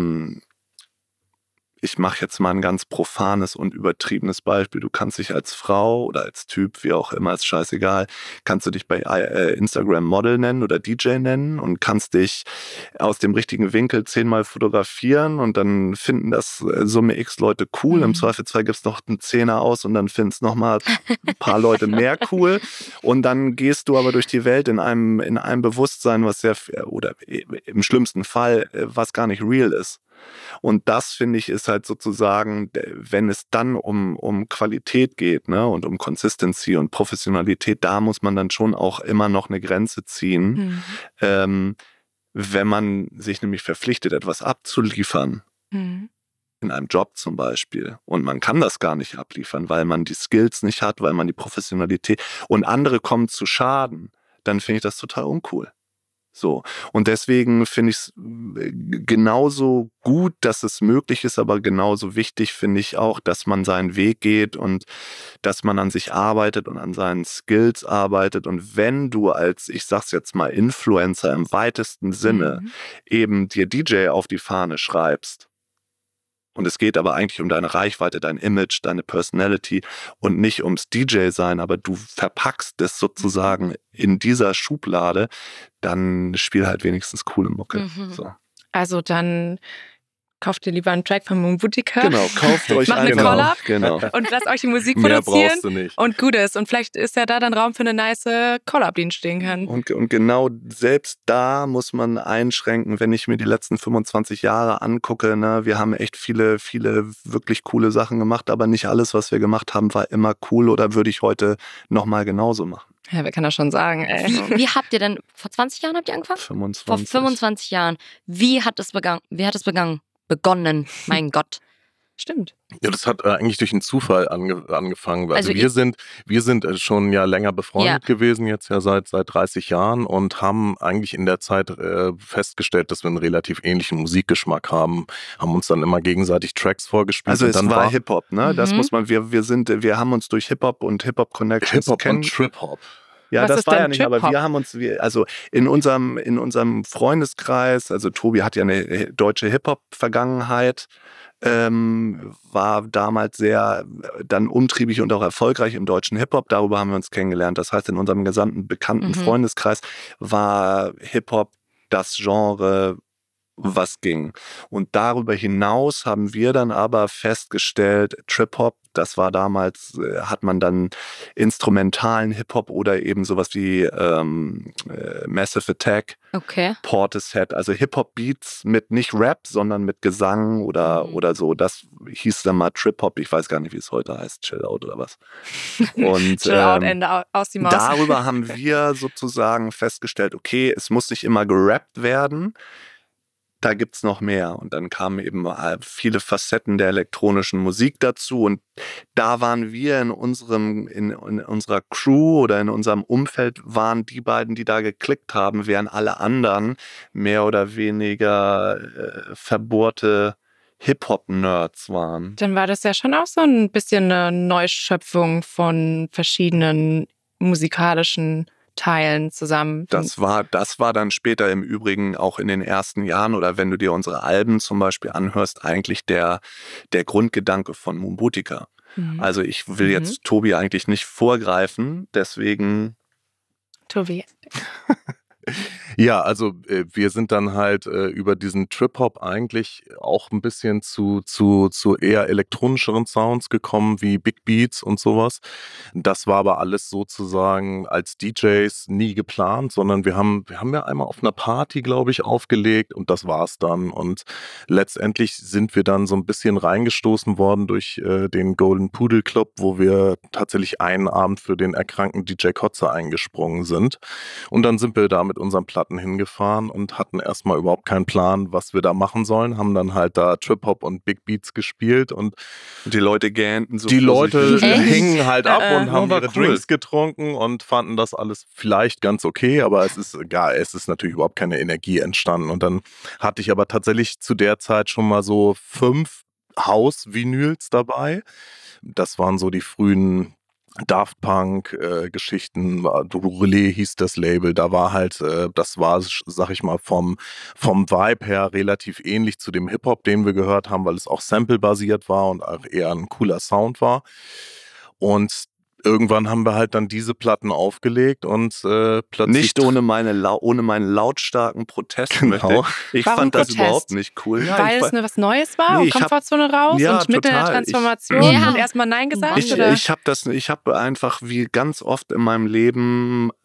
ich mache jetzt mal ein ganz profanes und übertriebenes Beispiel. Du kannst dich als Frau oder als Typ, wie auch immer, ist scheißegal, kannst du dich bei Instagram Model nennen oder DJ nennen und kannst dich aus dem richtigen Winkel 10-mal fotografieren und dann finden das Summe X Leute cool. Im Zweifelsfall gibst du noch einen Zehner aus und dann findest noch mal ein paar Leute mehr cool. Und dann gehst du aber durch die Welt in einem Bewusstsein, was oder im schlimmsten Fall, was gar nicht real ist. Und das, finde ich, ist halt sozusagen, wenn es dann um Qualität geht, ne, und um Consistency und Professionalität, da muss man dann schon auch immer noch eine Grenze ziehen. Wenn man sich nämlich verpflichtet, etwas abzuliefern, in einem Job zum Beispiel, und man kann das gar nicht abliefern, weil man die Skills nicht hat, weil man die Professionalität und andere kommen zu Schaden, dann finde ich das total uncool. So. Und deswegen finde ich es genauso gut, dass es möglich ist, aber genauso wichtig finde ich auch, dass man seinen Weg geht und dass man an sich arbeitet und an seinen Skills arbeitet. Und wenn du als, ich sag's jetzt mal, Influencer im weitesten Sinne eben dir DJ auf die Fahne schreibst, und es geht aber eigentlich um deine Reichweite, dein Image, deine Personality und nicht ums DJ-Sein, aber du verpackst es sozusagen in dieser Schublade, dann spiel halt wenigstens coole Mucke. So. Also dann kauft ihr lieber einen Track von Moonbootica. Genau, kauft euch eine Collab genau. und lasst euch die Musik Mehr produzieren. brauchst du nicht. Und gut ist. Und vielleicht ist ja da dann Raum für eine nice Collab, die entstehen kann. Und genau selbst da muss man einschränken, wenn ich mir die letzten 25 Jahre angucke. Ne, wir haben echt viele wirklich coole Sachen gemacht, aber nicht alles, was wir gemacht haben, war immer cool oder würde ich heute nochmal genauso machen. Ja, wer kann das schon sagen, ey. Wie habt ihr denn, vor 20 Jahren habt ihr angefangen? 25. Vor 25 Jahren. Wie hat es begonnen? Mein Gott. Stimmt. Ja, das hat eigentlich durch einen Zufall angefangen. Also wir sind schon ja länger befreundet gewesen, jetzt ja seit 30 Jahren und haben eigentlich in der Zeit festgestellt, dass wir einen relativ ähnlichen Musikgeschmack haben uns dann immer gegenseitig Tracks vorgespielt. Also und es war Hip-Hop, ne? Das muss man, wir haben uns durch Hip-Hop und Hip-Hop-Connections Hip-Hop und Trip-Hop. Ja, Was das ist war denn ja nicht, aber wir haben uns, also in unserem Freundeskreis, also Tobi hat ja eine deutsche Hip-Hop-Vergangenheit, war damals sehr dann umtriebig und auch erfolgreich im deutschen Hip-Hop. Darüber haben wir uns kennengelernt. Das heißt, in unserem gesamten bekannten Freundeskreis war Hip-Hop das Genre, was ging. Und darüber hinaus haben wir dann aber festgestellt, Trip-Hop, das war damals, hat man dann instrumentalen Hip-Hop oder eben sowas wie Massive Attack, Portishead, also Hip-Hop-Beats mit nicht Rap, sondern mit Gesang oder so. Das hieß dann mal Trip-Hop, ich weiß gar nicht, wie es heute heißt, Chill-Out oder was. Und Chill-Out, Ende aus die Maus. Darüber haben wir sozusagen festgestellt, okay, es muss nicht immer gerappt werden, da gibt's noch mehr. Und dann kamen eben viele Facetten der elektronischen Musik dazu. Und da waren wir in unserer Crew oder in unserem Umfeld waren die beiden, die da geklickt haben, während alle anderen mehr oder weniger verbohrte Hip-Hop-Nerds waren. Dann war das ja schon auch so ein bisschen eine Neuschöpfung von verschiedenen musikalischen Teilen zusammen. Das war dann später im Übrigen auch in den ersten Jahren oder wenn du dir unsere Alben zum Beispiel anhörst, eigentlich der Grundgedanke von Moonbootica. Also ich will jetzt Tobi eigentlich nicht vorgreifen, deswegen... Tobi. Ja, also wir sind dann halt über diesen Trip-Hop eigentlich auch ein bisschen zu eher elektronischeren Sounds gekommen, wie Big Beats und sowas. Das war aber alles sozusagen als DJs nie geplant, sondern wir haben ja einmal auf einer Party, glaube ich, aufgelegt und das war's dann. Und letztendlich sind wir dann so ein bisschen reingestoßen worden durch den Golden Pudel Club, wo wir tatsächlich einen Abend für den erkrankten DJ Kotze eingesprungen sind. Und dann sind wir da mit unseren Platten hingefahren und hatten erstmal überhaupt keinen Plan, was wir da machen sollen, haben dann halt da Trip-Hop und Big Beats gespielt und die Leute gähnten so. Die Leute hingen halt ab und haben ihre cool. Drinks getrunken und fanden das alles vielleicht ganz okay, aber es ist natürlich überhaupt keine Energie entstanden. Und dann hatte ich aber tatsächlich zu der Zeit schon mal so 5 House-Vinyls dabei. Das waren so die frühen Daft Punk Geschichten, Relais hieß das Label, da war halt, das war, sag ich mal, vom Vibe her relativ ähnlich zu dem Hip-Hop, den wir gehört haben, weil es auch sample-basiert war und auch eher ein cooler Sound war. Und irgendwann haben wir halt dann diese Platten aufgelegt und plötzlich... Nicht ohne meinen lautstarken Protest. Genau. Ich Warum fand das Protest? überhaupt nicht cool. Ja, Weil es was Neues war und Komfortzone raus und mitten in der Transformation und erstmal Nein gesagt? Ich habe einfach wie ganz oft in meinem Leben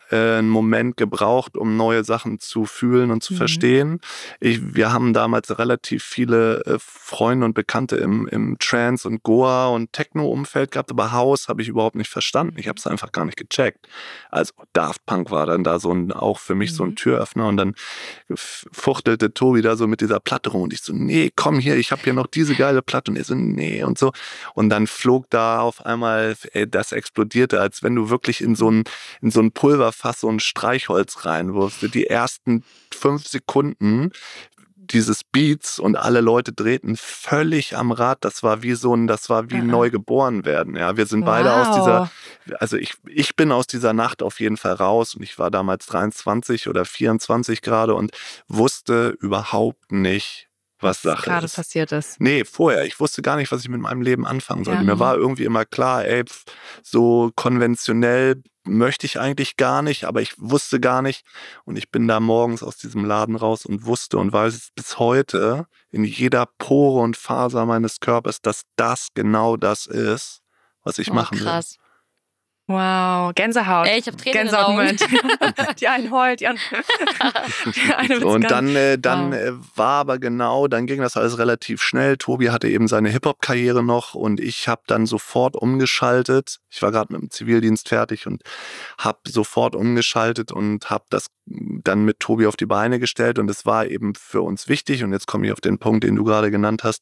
einen Moment gebraucht, um neue Sachen zu fühlen und zu verstehen. Wir haben damals relativ viele Freunde und Bekannte im Trance- und Goa- und Techno-Umfeld gehabt, aber House habe ich überhaupt nicht verstanden. Ich habe es einfach gar nicht gecheckt. Also Daft Punk war dann da auch für mich so ein Türöffner und dann fuchtelte Tobi da so mit dieser Platte rum und ich so, nee, komm hier, ich habe hier noch diese geile Platte und er so, nee und so. Und dann flog da auf einmal, das explodierte, als wenn du wirklich in so ein Pulverfass so ein Streichholz reinwirfst. Die ersten 5 Sekunden dieses Beats und alle Leute drehten völlig am Rad. Das war wie neu geboren werden. Ja, wir sind beide aus dieser, also ich bin aus dieser Nacht auf jeden Fall raus und ich war damals 23 oder 24 gerade und wusste überhaupt nicht, was Sache gerade ist. passiert ist. Nee, vorher. Ich wusste gar nicht, was ich mit meinem Leben anfangen sollte. Mir war irgendwie immer klar, so konventionell möchte ich eigentlich gar nicht, aber ich wusste gar nicht. Und ich bin da morgens aus diesem Laden raus und wusste und weiß es bis heute in jeder Pore und Faser meines Körpers, dass das genau das ist, was ich machen will. Krass. Wow, Gänsehaut. Ey, ich habe Tränen in den Augen. Die einen heult, die eine und dann war aber genau, dann ging das alles relativ schnell. Tobi hatte eben seine Hip-Hop-Karriere noch und ich habe dann sofort umgeschaltet. Ich war gerade mit dem Zivildienst fertig und habe sofort umgeschaltet und habe das dann mit Tobi auf die Beine gestellt und es war eben für uns wichtig und jetzt komme ich auf den Punkt, den du gerade genannt hast.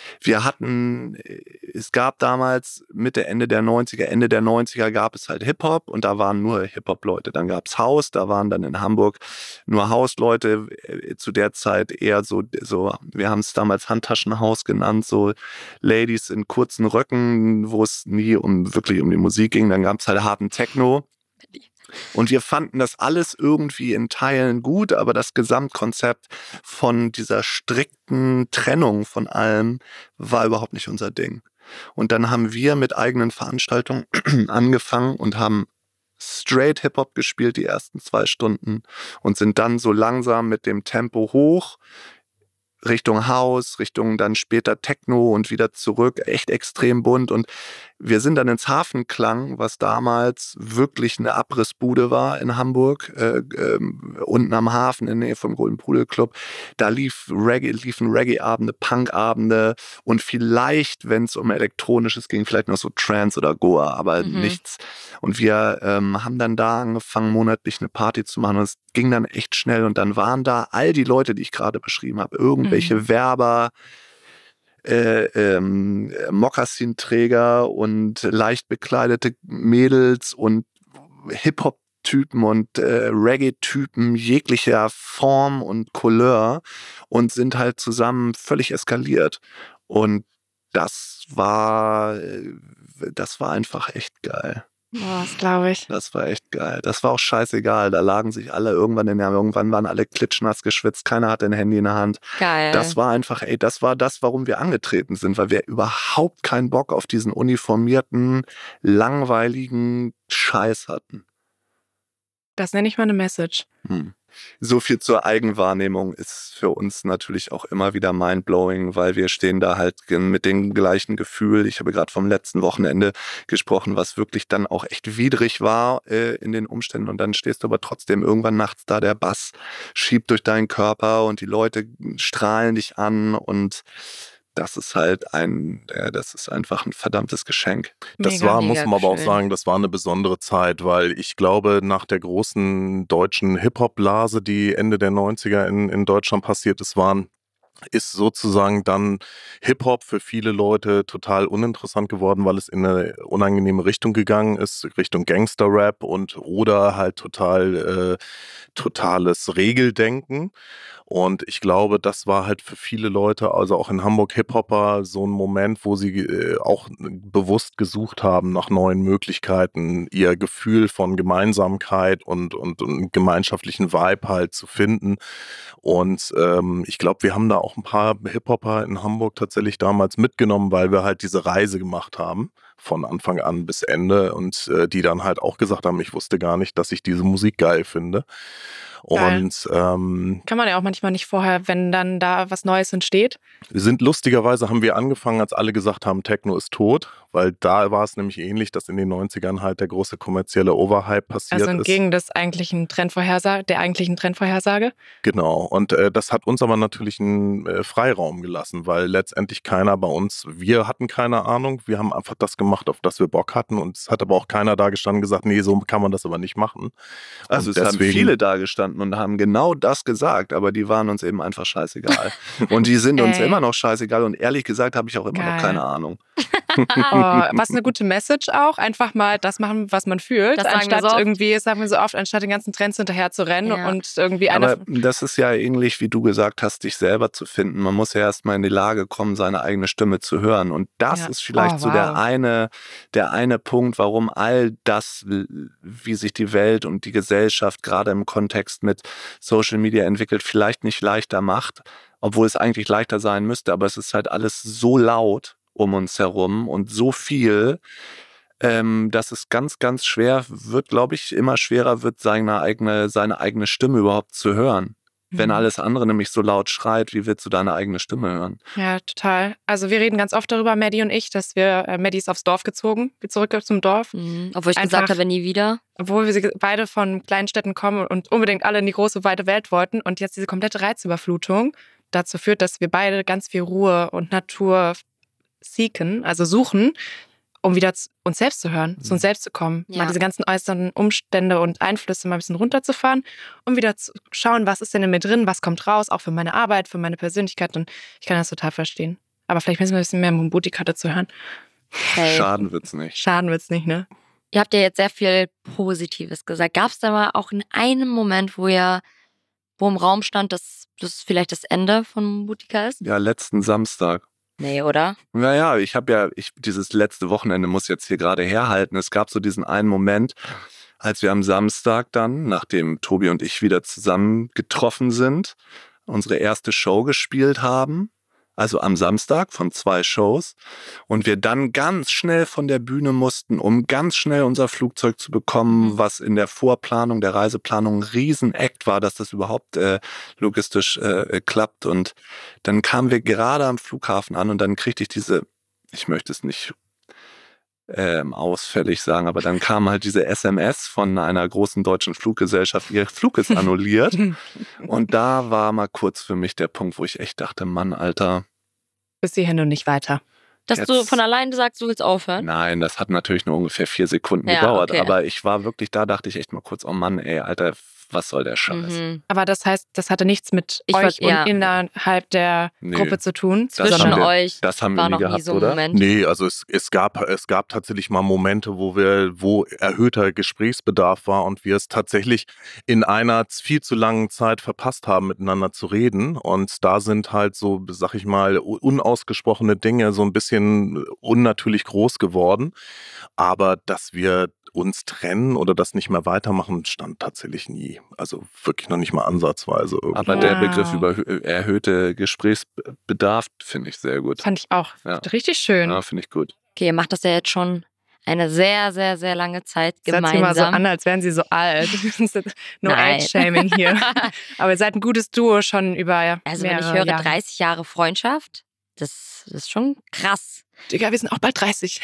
Es gab damals Ende der 90er gab es halt Hip-Hop und da waren nur Hip-Hop-Leute. Dann gab es House, da waren dann in Hamburg nur House-Leute, zu der Zeit eher so wir haben es damals Handtaschenhaus genannt, so Ladies in kurzen Röcken, wo es nie wirklich um die Musik ging. Dann gab es halt harten Techno. Und wir fanden das alles irgendwie in Teilen gut, aber das Gesamtkonzept von dieser strikten Trennung von allem war überhaupt nicht unser Ding. Und dann haben wir mit eigenen Veranstaltungen angefangen und haben straight Hip-Hop gespielt die ersten 2 Stunden und sind dann so langsam mit dem Tempo hoch Richtung House, Richtung dann später Techno und wieder zurück, echt extrem bunt. Und wir sind dann ins Hafenklang, was damals wirklich eine Abrissbude war in Hamburg, unten am Hafen in der Nähe vom Golden Pudel Club. Da liefen Reggae-Abende, Punk-Abende und vielleicht, wenn es um Elektronisches ging, vielleicht noch so Trance oder Goa, aber nichts. Und wir haben dann da angefangen, monatlich eine Party zu machen und es ging dann echt schnell und dann waren da all die Leute, die ich gerade beschrieben habe, irgendwelche Werber, Mokassinträger und leicht bekleidete Mädels und Hip-Hop-Typen und Reggae-Typen jeglicher Form und Couleur und sind halt zusammen völlig eskaliert. Und das war einfach echt geil. Boah, das glaube ich. Das war echt geil. Das war auch scheißegal. Da lagen sich alle irgendwann waren alle klitschnass geschwitzt. Keiner hatte ein Handy in der Hand. Geil. Das war einfach, das war das, warum wir angetreten sind, weil wir überhaupt keinen Bock auf diesen uniformierten, langweiligen Scheiß hatten. Das nenne ich mal eine Message. So viel zur Eigenwahrnehmung ist für uns natürlich auch immer wieder mindblowing, weil wir stehen da halt mit dem gleichen Gefühl. Ich habe gerade vom letzten Wochenende gesprochen, was wirklich dann auch echt widrig war in den Umständen. Und dann stehst du aber trotzdem irgendwann nachts da, der Bass schiebt durch deinen Körper und die Leute strahlen dich an und das ist einfach ein verdammtes Geschenk. Das Mega, muss man aber auch schön. sagen, das war eine besondere Zeit, weil ich glaube, nach der großen deutschen Hip-Hop-Blase, die Ende der 90er in Deutschland passiert ist sozusagen dann Hip-Hop für viele Leute total uninteressant geworden, weil es in eine unangenehme Richtung gegangen ist, Richtung Gangster-Rap oder halt totales Regeldenken. Und ich glaube, das war halt für viele Leute, also auch in Hamburg Hip-Hopper, so ein Moment, wo sie auch bewusst gesucht haben nach neuen Möglichkeiten, ihr Gefühl von Gemeinsamkeit und gemeinschaftlichen Vibe halt zu finden. Und ich glaube, wir haben da auch ein paar Hip-Hopper in Hamburg tatsächlich damals mitgenommen, weil wir halt diese Reise gemacht haben, von Anfang an bis Ende und die dann halt auch gesagt haben, ich wusste gar nicht, dass ich diese Musik geil finde. Und kann man ja auch manchmal nicht vorher, wenn dann da was Neues entsteht. Lustigerweise haben wir angefangen, als alle gesagt haben, Techno ist tot, weil da war es nämlich ähnlich, dass in den 90ern halt der große kommerzielle Overhype passiert ist. Also entgegen der eigentlichen Trendvorhersage. Genau, und das hat uns aber natürlich einen Freiraum gelassen, weil letztendlich keiner bei uns, wir hatten keine Ahnung, wir haben einfach das gemacht, auf das wir Bock hatten, und es hat aber auch keiner da gestanden und gesagt, nee, so kann man das aber nicht machen. Also und es haben viele da gestanden und haben genau das gesagt, aber die waren uns eben einfach scheißegal. Und die sind uns immer noch scheißegal, und ehrlich gesagt habe ich auch immer noch keine Ahnung. Was eine gute Message auch, einfach mal das machen, was man fühlt, das anstatt irgendwie, das sagen wir so oft, anstatt den ganzen Trends hinterher zu rennen und irgendwie Aber das ist ja ähnlich, wie du gesagt hast, dich selber zu finden. Man muss ja erstmal in die Lage kommen, seine eigene Stimme zu hören, und das ist vielleicht so der eine Punkt, warum all das, wie sich die Welt und die Gesellschaft gerade im Kontext mit Social Media entwickelt, vielleicht nicht leichter macht, obwohl es eigentlich leichter sein müsste, aber es ist halt alles so laut um uns herum und so viel, dass es ganz, ganz schwer wird, glaube ich, immer schwerer wird, seine eigene Stimme überhaupt zu hören. Wenn alles andere nämlich so laut schreit, wie willst du deine eigene Stimme hören? Ja, total. Also wir reden ganz oft darüber, Maddie und ich, dass Maddie ist aufs Dorf gezogen, zurück zum Dorf. Obwohl ich gesagt habe, nie wieder. Obwohl wir beide von kleinen Städten kommen und unbedingt alle in die große, weite Welt wollten, und jetzt diese komplette Reizüberflutung dazu führt, dass wir beide ganz viel Ruhe und Natur suchen, um wieder uns selbst zu hören, zu uns selbst zu kommen. Mal diese ganzen äußeren Umstände und Einflüsse mal ein bisschen runterzufahren, um wieder zu schauen, was ist denn in mir drin, was kommt raus, auch für meine Arbeit, für meine Persönlichkeit, und ich kann das total verstehen. Aber vielleicht müssen wir ein bisschen mehr Mumbuti zu hören. Hey. Schaden wird's nicht. Schaden wird's nicht, ne? Ihr habt ja jetzt sehr viel Positives gesagt. Gab es da mal auch in einem Moment, wo im Raum stand, dass das vielleicht das Ende von Mumbutika ist? Ja, letzten Samstag. Nee, oder? Naja, dieses letzte Wochenende muss jetzt hier gerade herhalten. Es gab so diesen einen Moment, als wir am Samstag dann, nachdem Tobi und ich wieder zusammen getroffen sind, unsere erste Show gespielt haben. Also am Samstag von 2 Shows. Und wir dann ganz schnell von der Bühne mussten, um ganz schnell unser Flugzeug zu bekommen, was in der Vorplanung, der Reiseplanung ein Riesen-Act war, dass das überhaupt logistisch klappt. Und dann kamen wir gerade am Flughafen an, und dann kriegte ich ich möchte es nicht ausfällig sagen, aber dann kam halt diese SMS von einer großen deutschen Fluggesellschaft, ihr Flug ist annulliert. Und da war mal kurz für mich der Punkt, wo ich echt dachte, Mann, Alter. Bis hierhin und nicht weiter. Dass du von alleine sagst, du willst aufhören? Nein, das hat natürlich nur ungefähr 4 Sekunden gedauert. Okay. Aber ich war wirklich, da dachte ich echt mal kurz, oh Mann, ey, Alter, was soll der Scheiß? Aber das heißt, das hatte nichts mit euch und innerhalb der Gruppe zu tun? Zwischen euch das haben war wir noch gehabt, nie so ein oder? Moment. Nee, also es gab tatsächlich mal Momente, wo erhöhter Gesprächsbedarf war und wir es tatsächlich in einer viel zu langen Zeit verpasst haben, miteinander zu reden. Und da sind halt so, sag ich mal, unausgesprochene Dinge so ein bisschen unnatürlich groß geworden. Aber dass wir uns trennen oder das nicht mehr weitermachen, stand tatsächlich nie. Also wirklich noch nicht mal ansatzweise. Irgendwie. Aber der Begriff über erhöhte Gesprächsbedarf finde ich sehr gut. Fand ich auch. Richtig schön. Ja, finde ich gut. Okay, ihr macht das ja jetzt schon eine sehr, sehr, sehr lange Zeit gemeinsam. Sagt sie mal so an, als wären sie so alt. No Age-Shaming hier. Aber ihr seid ein gutes Duo schon über Also wenn ich höre 30 Jahre Freundschaft, das ist schon krass. Digga, wir sind auch bald 30.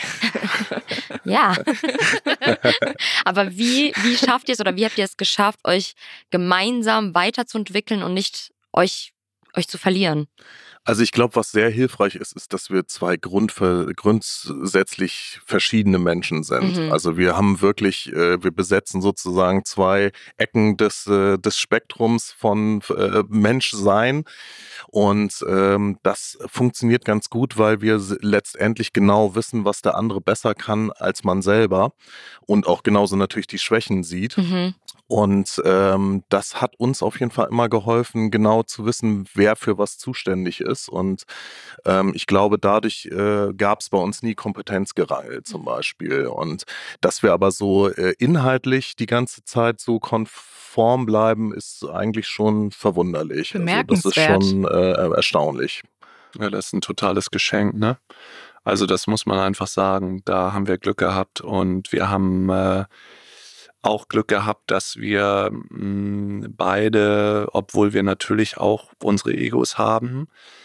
Ja. Aber wie schafft ihr es oder wie habt ihr es geschafft, euch gemeinsam weiterzuentwickeln und nicht euch zu verlieren? Also ich glaube, was sehr hilfreich ist, dass wir 2 grundsätzlich verschiedene Menschen sind. Also wir haben wirklich, wir besetzen sozusagen 2 Ecken des Spektrums von Menschsein. Und das funktioniert ganz gut, weil wir letztendlich genau wissen, was der andere besser kann als man selber und auch genauso natürlich die Schwächen sieht. Und das hat uns auf jeden Fall immer geholfen, genau zu wissen, wer für was zuständig ist. Und ich glaube, dadurch gab es bei uns nie Kompetenzgerangel zum Beispiel. Und dass wir aber so inhaltlich die ganze Zeit so konform bleiben, ist eigentlich schon verwunderlich. Bemerkenswert. Also das ist schon erstaunlich. Ja, das ist ein totales Geschenk, ne? Also das muss man einfach sagen. Da haben wir Glück gehabt und wir haben auch Glück gehabt, dass wir beide, obwohl wir natürlich auch unsere Egos haben,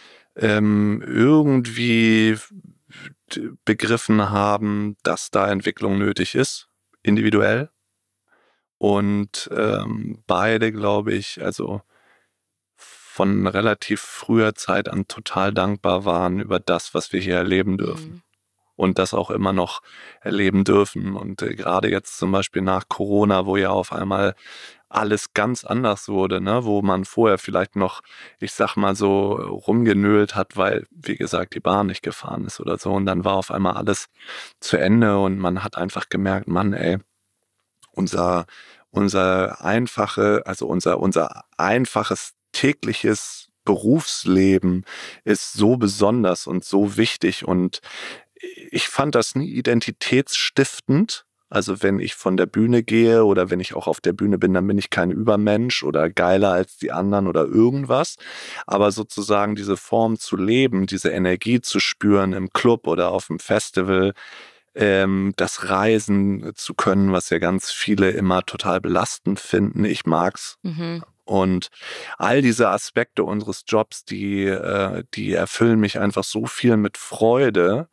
irgendwie begriffen haben, dass da Entwicklung nötig ist, individuell. Und beide, glaube ich, also von relativ früher Zeit an total dankbar waren über das, was wir hier erleben dürfen. Und das auch immer noch erleben dürfen. Und gerade jetzt zum Beispiel nach Corona, wo ja auf einmal alles ganz anders wurde, ne? Wo man vorher vielleicht noch, ich sag mal so, rumgenölt hat, weil, wie gesagt, die Bahn nicht gefahren ist oder so. Und dann war auf einmal alles zu Ende und man hat einfach gemerkt, Mann, ey, unser einfaches tägliches Berufsleben ist so besonders und so wichtig und ich fand das nie identitätsstiftend. Also wenn ich von der Bühne gehe oder wenn ich auch auf der Bühne bin, dann bin ich kein Übermensch oder geiler als die anderen oder irgendwas. Aber sozusagen diese Form zu leben, diese Energie zu spüren im Club oder auf dem Festival, das Reisen zu können, was ja ganz viele immer total belastend finden. Ich mag's. Und all diese Aspekte unseres Jobs, die erfüllen mich einfach so viel mit Freude,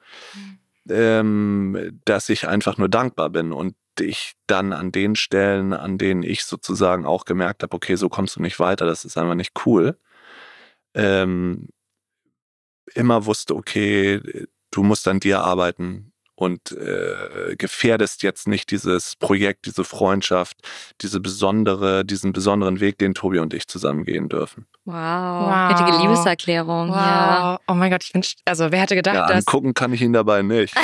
dass ich einfach nur dankbar bin und ich dann an den Stellen, an denen ich sozusagen auch gemerkt habe, okay, so kommst du nicht weiter, das ist einfach nicht cool, immer wusste, okay, du musst an dir arbeiten und gefährdest jetzt nicht dieses Projekt, diese Freundschaft, diesen besonderen Weg, den Tobi und ich zusammen gehen dürfen. Wow. Richtige Liebeserklärung. Wow. Ja. Oh mein Gott, wer hätte gedacht, Ja, dass... angucken kann ich ihn dabei nicht.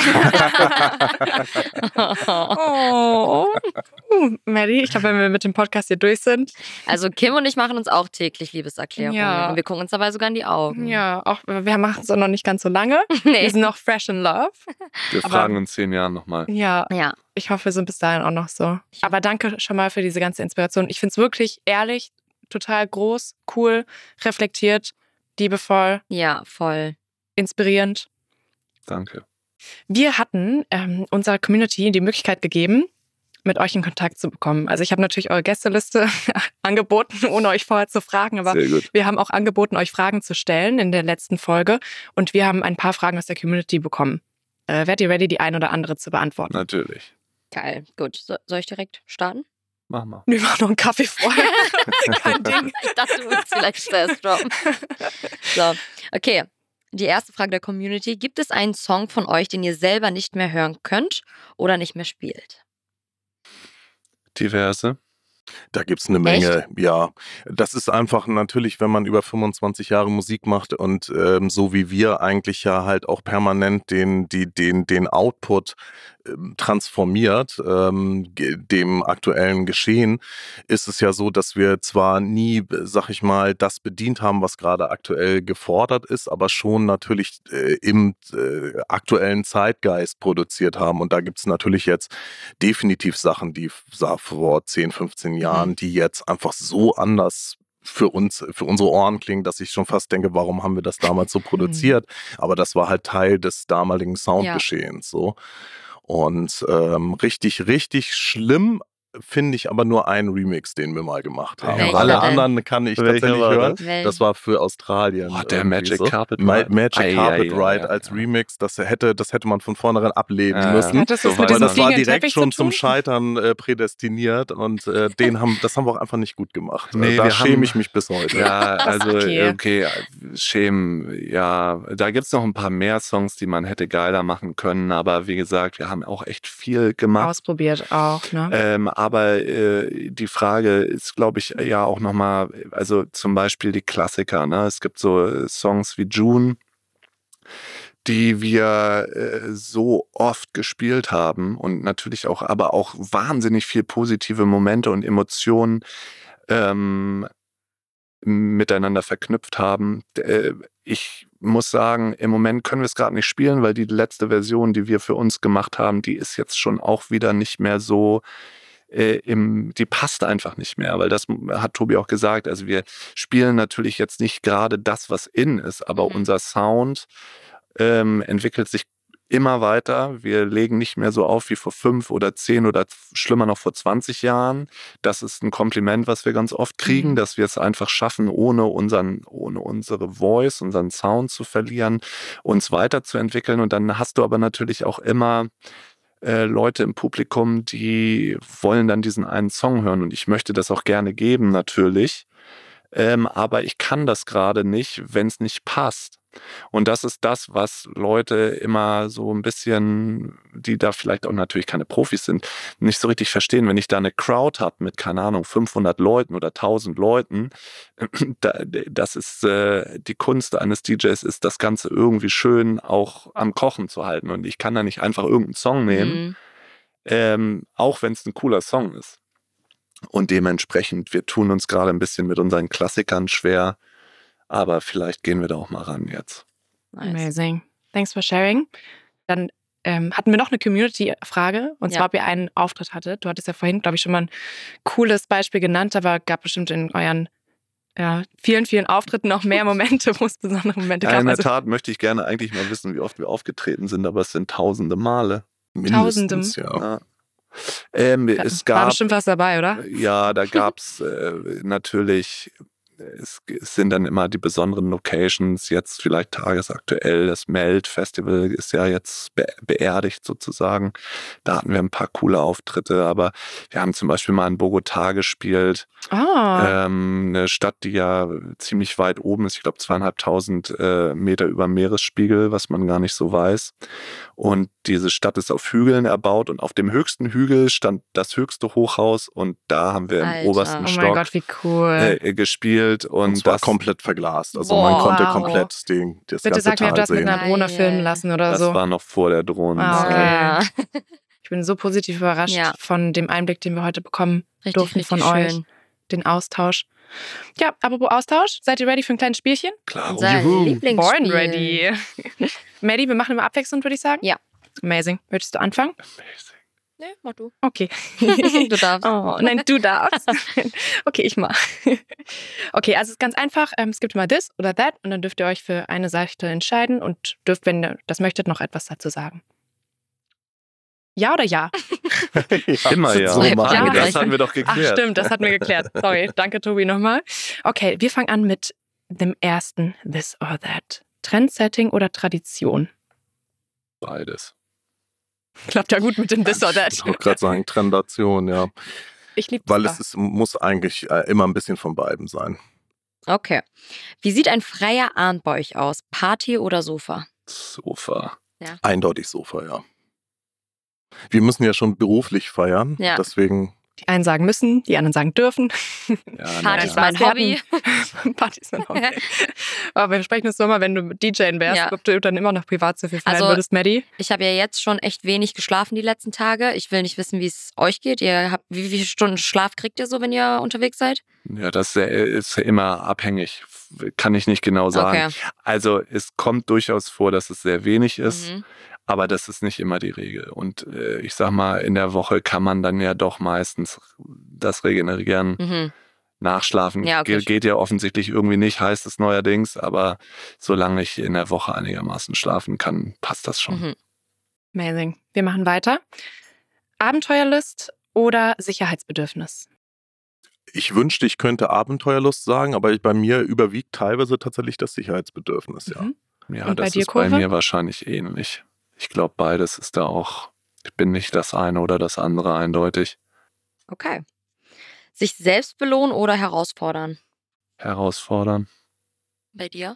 Oh. Maddie, ich glaube, wenn wir mit dem Podcast hier durch sind. Also Kim und ich machen uns auch täglich Liebeserklärungen. Ja. Und wir gucken uns dabei sogar in die Augen. Ja, auch wir machen es auch noch nicht ganz so lange. Nee. Wir sind noch fresh in love. Wir fragen in 10 Jahren nochmal. Ja. Ja. Ich hoffe, wir sind bis dahin auch noch so. Aber danke schon mal für diese ganze Inspiration. Ich finde es wirklich ehrlich, total groß, cool, reflektiert, liebevoll. Ja, voll. Inspirierend. Danke. Wir hatten unserer Community die Möglichkeit gegeben, mit euch in Kontakt zu bekommen. Also ich habe natürlich eure Gästeliste angeboten, ohne euch vorher zu fragen, aber wir haben auch angeboten, euch Fragen zu stellen in der letzten Folge und wir haben ein paar Fragen aus der Community bekommen. Wärt ihr ready, die ein oder andere zu beantworten? Natürlich. Geil. Gut. Soll ich direkt starten? Mach mal. Wir machen noch einen Kaffee vorher. Kein Ding. Ich dachte, du willst vielleicht zuerst droppen. So, okay. Die erste Frage der Community. Gibt es einen Song von euch, den ihr selber nicht mehr hören könnt oder nicht mehr spielt? Diverse. Da gibt's eine Menge, ja. Das ist einfach natürlich, wenn man über 25 Jahre Musik macht und so wie wir eigentlich ja halt auch permanent den Output transformiert, dem aktuellen Geschehen, ist es ja so, dass wir zwar nie, sag ich mal, das bedient haben, was gerade aktuell gefordert ist, aber schon natürlich im aktuellen Zeitgeist produziert haben. Und da gibt's natürlich jetzt definitiv Sachen, die vor 10, 15 Jahren, die jetzt einfach so anders für unsere Ohren klingen, dass ich schon fast denke, warum haben wir das damals so produziert? Aber das war halt Teil des damaligen Soundgeschehens, so. Und richtig, richtig schlimm finde ich aber nur einen Remix, den wir mal gemacht haben. Welcher Alle denn? anderen kann ich tatsächlich hören. Das war für Australien. Oh, der Magic so. Carpet Ride. Magic Carpet Ride als Remix, das hätte man von vornherein ablehnen müssen. Hat das So, mit weil diesem das war fliegenden direkt Teppich schon zu tun? zum Scheitern prädestiniert und das haben wir auch einfach nicht gut gemacht. Nee, Da wir schäme haben- ich mich bis heute. Ja, also okay. Schämen, ja, da gibt's noch ein paar mehr Songs, die man hätte geiler machen können, aber wie gesagt, wir haben auch echt viel gemacht. Ausprobiert auch, ne? Aber die Frage ist, glaube ich, ja auch nochmal, also zum Beispiel die Klassiker, ne? Es gibt so Songs wie June, die wir so oft gespielt haben und natürlich auch, aber auch wahnsinnig viel positive Momente und Emotionen miteinander verknüpft haben. Ich muss sagen, im Moment können wir es gerade nicht spielen, weil die letzte Version, die wir für uns gemacht haben, die ist jetzt schon auch wieder nicht mehr so, die passt einfach nicht mehr, weil das hat Tobi auch gesagt. Also wir spielen natürlich jetzt nicht gerade das, was in ist, aber unser Sound entwickelt sich immer weiter. Wir legen nicht mehr so auf wie vor 5 oder 10 oder schlimmer noch vor 20 Jahren. Das ist ein Kompliment, was wir ganz oft kriegen, dass wir es einfach schaffen, ohne unsere Voice, unseren Sound zu verlieren, uns weiterzuentwickeln. Und dann hast du aber natürlich auch immer Leute im Publikum, die wollen dann diesen einen Song hören. Und ich möchte das auch gerne geben, natürlich. Aber ich kann das gerade nicht, wenn es nicht passt. Und das ist das, was Leute immer so ein bisschen, die da vielleicht auch natürlich keine Profis sind, nicht so richtig verstehen. Wenn ich da eine Crowd habe mit, keine Ahnung, 500 Leuten oder 1000 Leuten, das ist die Kunst eines DJs, ist das Ganze irgendwie schön auch am Kochen zu halten. Und ich kann da nicht einfach irgendeinen Song nehmen, auch wenn es ein cooler Song ist. Und dementsprechend, wir tun uns gerade ein bisschen mit unseren Klassikern schwer, aber vielleicht gehen wir da auch mal ran jetzt. Nice. Amazing. Thanks for sharing. Dann hatten wir noch eine Community-Frage, und zwar, ob ihr einen Auftritt hattet. Du hattest ja vorhin, glaube ich, schon mal ein cooles Beispiel genannt, aber gab bestimmt in euren vielen, vielen Auftritten noch mehr Momente, wo es besondere Momente gab. In der Tat möchte ich gerne eigentlich mal wissen, wie oft wir aufgetreten sind, aber es sind tausende Male. Mindestens, ja. Es gab, war bestimmt was dabei, oder? Ja, da gab es natürlich, es sind dann immer die besonderen Locations, jetzt vielleicht tagesaktuell, das Melt-Festival ist ja jetzt beerdigt sozusagen. Da hatten wir ein paar coole Auftritte, aber wir haben zum Beispiel mal in Bogotá gespielt. Eine Stadt, die ja ziemlich weit oben ist, ich glaube 2500 Meter über Meeresspiegel, was man gar nicht so weiß. Und diese Stadt ist auf Hügeln erbaut und auf dem höchsten Hügel stand das höchste Hochhaus und da haben wir im obersten Stock mein Gott, wie cool. Gespielt. Und es war das komplett verglast. Also man konnte komplett das Bitte ganze sag mir, Tal ob das mit sehen. einer Drohne filmen lassen oder das so. war noch vor der Drohne. Okay. Ich bin so positiv überrascht von dem Einblick, den wir heute bekommen durften von euch. Den Austausch. Ja, apropos Austausch, seid ihr ready für ein kleines Spielchen? Klar. Unser Lieblingsspiel. Born ready. Maddie, wir machen immer abwechselnd, würde ich sagen. Ja. Amazing. Möchtest du anfangen? Amazing. Nee, mach du. Okay. Du darfst. Oh, nein, du darfst. Okay, ich mach. Okay, also es ist ganz einfach. Es gibt immer this oder that und dann dürft ihr euch für eine Seite entscheiden und dürft, wenn ihr das möchtet, noch etwas dazu sagen. Ja oder ja? Immer ja. So Ja. Das hatten wir doch geklärt. Ach stimmt, das hatten wir geklärt. Sorry, danke Tobi nochmal. Okay, wir fangen an mit dem ersten this or that. Trendsetting oder Tradition? Beides. Klappt ja gut mit dem this or that. Ich wollte gerade sagen, Trendation, ja. Ich liebe Weil muss eigentlich immer ein bisschen von beiden sein. Okay. Wie sieht ein freier Abend bei euch aus? Party oder Sofa? Sofa. Eindeutig Sofa, ja. Wir müssen ja schon beruflich feiern, deswegen. Die einen sagen müssen, die anderen sagen dürfen. Ja, Party ist mein Hobby. Party ist mein Hobby. Aber wir sprechen uns doch mal, wenn du DJing wärst, ob du dann immer noch privat so viel feiern würdest, Maddie. Ich habe ja jetzt schon echt wenig geschlafen die letzten Tage. Ich will nicht wissen, wie es euch geht. Wie viele Stunden Schlaf kriegt ihr so, wenn ihr unterwegs seid? Ja, das ist immer abhängig. Kann ich nicht genau sagen. Okay. Also es kommt durchaus vor, dass es sehr wenig ist. Aber das ist nicht immer die Regel. Und ich sag mal, in der Woche kann man dann ja doch meistens das Regenerieren, Nachschlafen. Ja, okay. Geht ja offensichtlich irgendwie nicht, heißt es neuerdings. Aber solange ich in der Woche einigermaßen schlafen kann, passt das schon. Amazing. Wir machen weiter. Abenteuerlust oder Sicherheitsbedürfnis? Ich wünschte, ich könnte Abenteuerlust sagen, aber bei mir überwiegt teilweise tatsächlich das Sicherheitsbedürfnis, ja. Ja, Und das bei dir, ist bei Kurve? mir wahrscheinlich ähnlich. Ich glaube, beides ist da auch, ich bin nicht das eine oder das andere eindeutig. Okay. Sich selbst belohnen oder herausfordern? Herausfordern. Bei dir?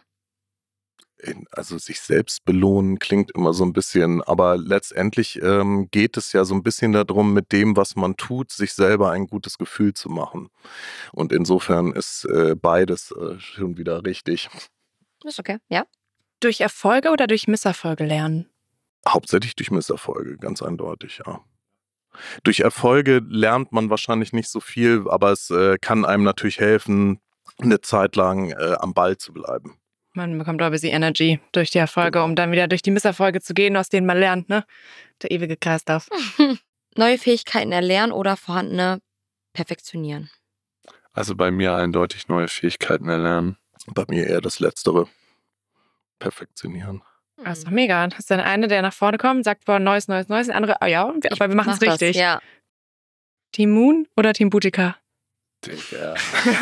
Also sich selbst belohnen klingt immer so ein bisschen, aber letztendlich geht es ja so ein bisschen darum, mit dem, was man tut, sich selber ein gutes Gefühl zu machen. Und insofern ist beides schon wieder richtig. Ist okay, ja. Durch Erfolge oder durch Misserfolge lernen? Hauptsächlich durch Misserfolge, ganz eindeutig, ja. Durch Erfolge lernt man wahrscheinlich nicht so viel, aber es kann einem natürlich helfen, eine Zeit lang am Ball zu bleiben. Man bekommt auch ein bisschen Energy durch die Erfolge, um dann wieder durch die Misserfolge zu gehen, aus denen man lernt, ne? Der ewige Kreislauf. Neue Fähigkeiten erlernen oder vorhandene perfektionieren? Also bei mir eindeutig neue Fähigkeiten erlernen. Bei mir eher das Letztere. Perfektionieren. Das ist doch mega. Hast du dann eine, der nach vorne kommt, sagt, boah, neues, der andere, aber wir machen es richtig. Ja. Team Moon oder Team Boutica? Digga.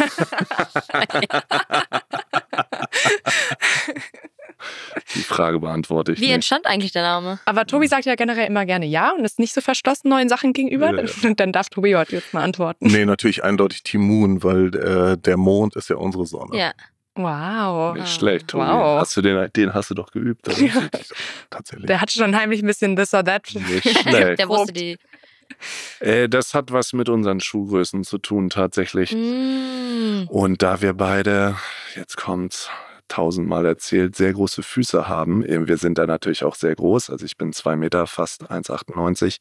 Die Frage beantworte ich Wie nicht. entstand eigentlich der Name? Aber Tobi sagt ja generell immer gerne ja und ist nicht so verschlossen neuen Sachen gegenüber. Dann darf Tobi heute jetzt mal antworten. Nee, natürlich eindeutig Team Moon, weil der Mond ist ja unsere Sonne. Ja. Wow. Nicht schlecht, Tobi. Wow. Hast du den hast du doch geübt. Oder? Ja. Tatsächlich. Der hatte schon heimlich ein bisschen this or that. Nicht schlecht. Der wusste die. Das hat was mit unseren Schuhgrößen zu tun, tatsächlich. Und da wir beide, jetzt kommt's, 1000-mal erzählt, sehr große Füße haben. Wir sind da natürlich auch sehr groß. Also ich bin 2 Meter, fast 1,98.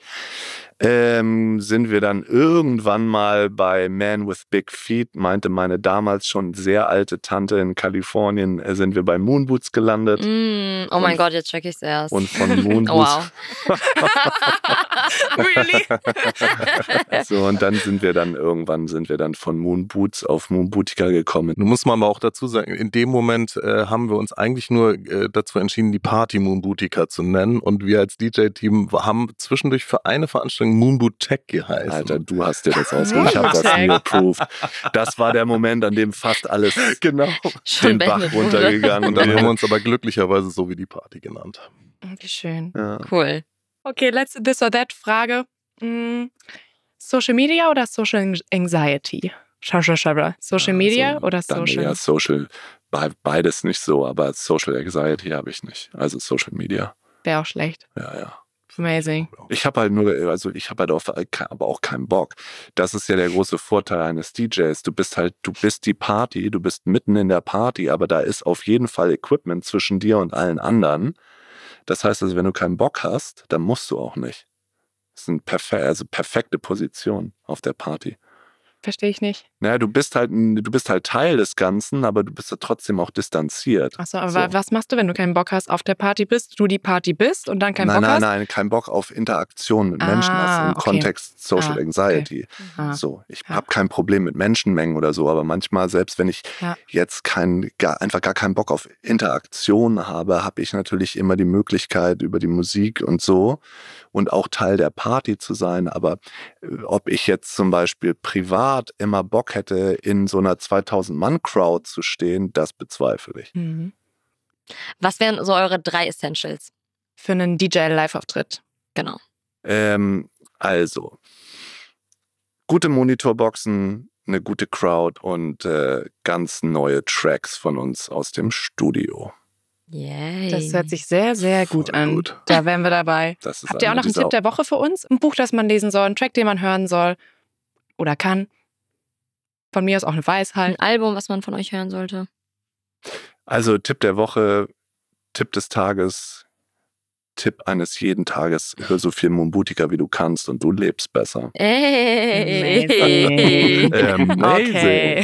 Sind wir dann irgendwann mal bei Man with Big Feet, meinte meine damals schon sehr alte Tante in Kalifornien, sind wir bei Moonboots gelandet. Oh mein Gott, jetzt check ich's erst. Und von Moonboots. Wow. Really? So, und dann sind wir dann von Moonboots auf Moonbootica gekommen. Nun muss man aber auch dazu sagen, in dem Moment haben wir uns eigentlich nur dazu entschieden, die Party Moonbootica zu nennen. Und wir als DJ-Team haben zwischendurch für eine Veranstaltung Moonboot Tech geheißen. Alter, du hast dir das ausgedacht. Ich habe das nie approved. Das war der Moment, an dem fast alles den Bach runtergegangen Und dann haben wir uns aber glücklicherweise so wie die Party genannt. Wie schön. Ja. Cool. Okay, letzte this or that Frage. Social Media oder Social Anxiety? Social Media oder dann Social? eher Social, beides nicht so, aber Social Anxiety habe ich nicht. Also Social Media. Wäre auch schlecht. Ja. Amazing. Ich habe halt aber auch keinen Bock. Das ist ja der große Vorteil eines DJs. Du bist die Party, du bist mitten in der Party, aber da ist auf jeden Fall Equipment zwischen dir und allen anderen. Das heißt also, wenn du keinen Bock hast, dann musst du auch nicht. Das sind perfekte Position auf der Party. Verstehe ich nicht. Naja, du bist halt Teil des Ganzen, aber du bist ja trotzdem auch distanziert. Achso, aber was machst du, wenn du keinen Bock hast, auf der Party bist, du die Party bist und dann keinen Bock hast? Nein, kein Bock auf Interaktion mit Menschen hast im Kontext Social Anxiety. Okay. So, ich habe kein Problem mit Menschenmengen oder so, aber manchmal, selbst wenn ich jetzt einfach gar keinen Bock auf Interaktion habe, habe ich natürlich immer die Möglichkeit, über die Musik und so und auch Teil der Party zu sein. Aber ob ich jetzt zum Beispiel privat immer Bock hätte, in so einer 2000-Mann-Crowd zu stehen, das bezweifle ich. Mhm. Was wären so eure 3 Essentials? Für einen DJ-Live-Auftritt. Genau. Also, gute Monitorboxen, eine gute Crowd und ganz neue Tracks von uns aus dem Studio. Yay. Das hört sich sehr, sehr gut an. Gut. Da wären wir dabei. Habt ihr auch noch einen Tipp der Woche für uns? Ein Buch, das man lesen soll, ein Track, den man hören soll oder kann? Von mir aus auch eine Weisheit. Ein Album, was man von euch hören sollte? Also Tipp der Woche, Tipp des Tages, Tipp eines jeden Tages, hör so viel Moonbootica wie du kannst und du lebst besser. Ey. Okay.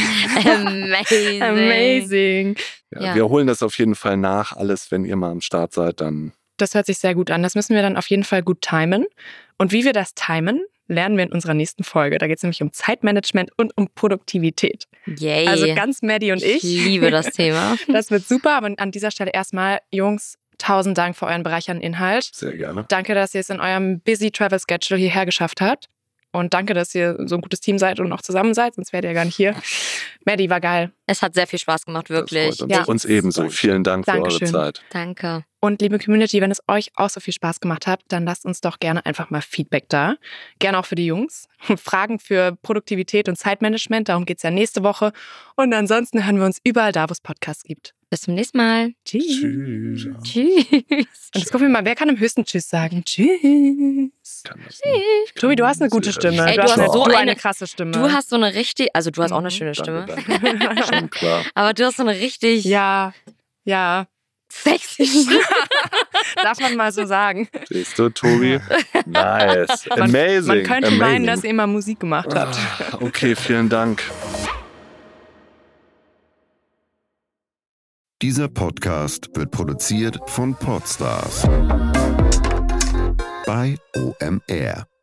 Amazing. Ja. Wir holen das auf jeden Fall nach, alles, wenn ihr mal am Start seid, dann... Das hört sich sehr gut an. Das müssen wir dann auf jeden Fall gut timen. Und wie wir das timen, lernen wir in unserer nächsten Folge. Da geht es nämlich um Zeitmanagement und um Produktivität. Yay. Also ganz Maddie und ich. Ich liebe das Thema. Das wird super. Aber an dieser Stelle erstmal, Jungs, 1000 Dank für euren bereichernden Inhalt. Sehr gerne. Danke, dass ihr es in eurem busy Travel Schedule hierher geschafft habt. Und danke, dass ihr so ein gutes Team seid und auch zusammen seid, sonst wärt ihr gar nicht hier. Maddie, war geil. Es hat sehr viel Spaß gemacht, wirklich. Das freut uns ebenso. Dankeschön. Vielen Dank für Dankeschön. eure Zeit. Danke. Und liebe Community, wenn es euch auch so viel Spaß gemacht hat, dann lasst uns doch gerne einfach mal Feedback da. Gerne auch für die Jungs. Fragen für Produktivität und Zeitmanagement, darum geht es ja nächste Woche. Und ansonsten hören wir uns überall da, wo es Podcasts gibt. Bis zum nächsten Mal. Tschüss. Tschüss. Tschüss. Und jetzt gucken wir mal, wer kann am höchsten Tschüss sagen? Tschüss. Tobi, du hast eine gute Stimme. Ey, du du hast hast so eine eine krasse Stimme. Du hast so eine richtig, also du hast auch eine schöne Stimme, Danke. Schon klar. aber du hast so eine richtig Ja. sexy Stimme. Darf man mal so sagen. Siehst du, Tobi? Nice. Amazing. Man könnte Amazing. meinen, dass ihr immer Musik gemacht habt. Okay, vielen Dank. Dieser Podcast wird produziert von Podstars bei OMR.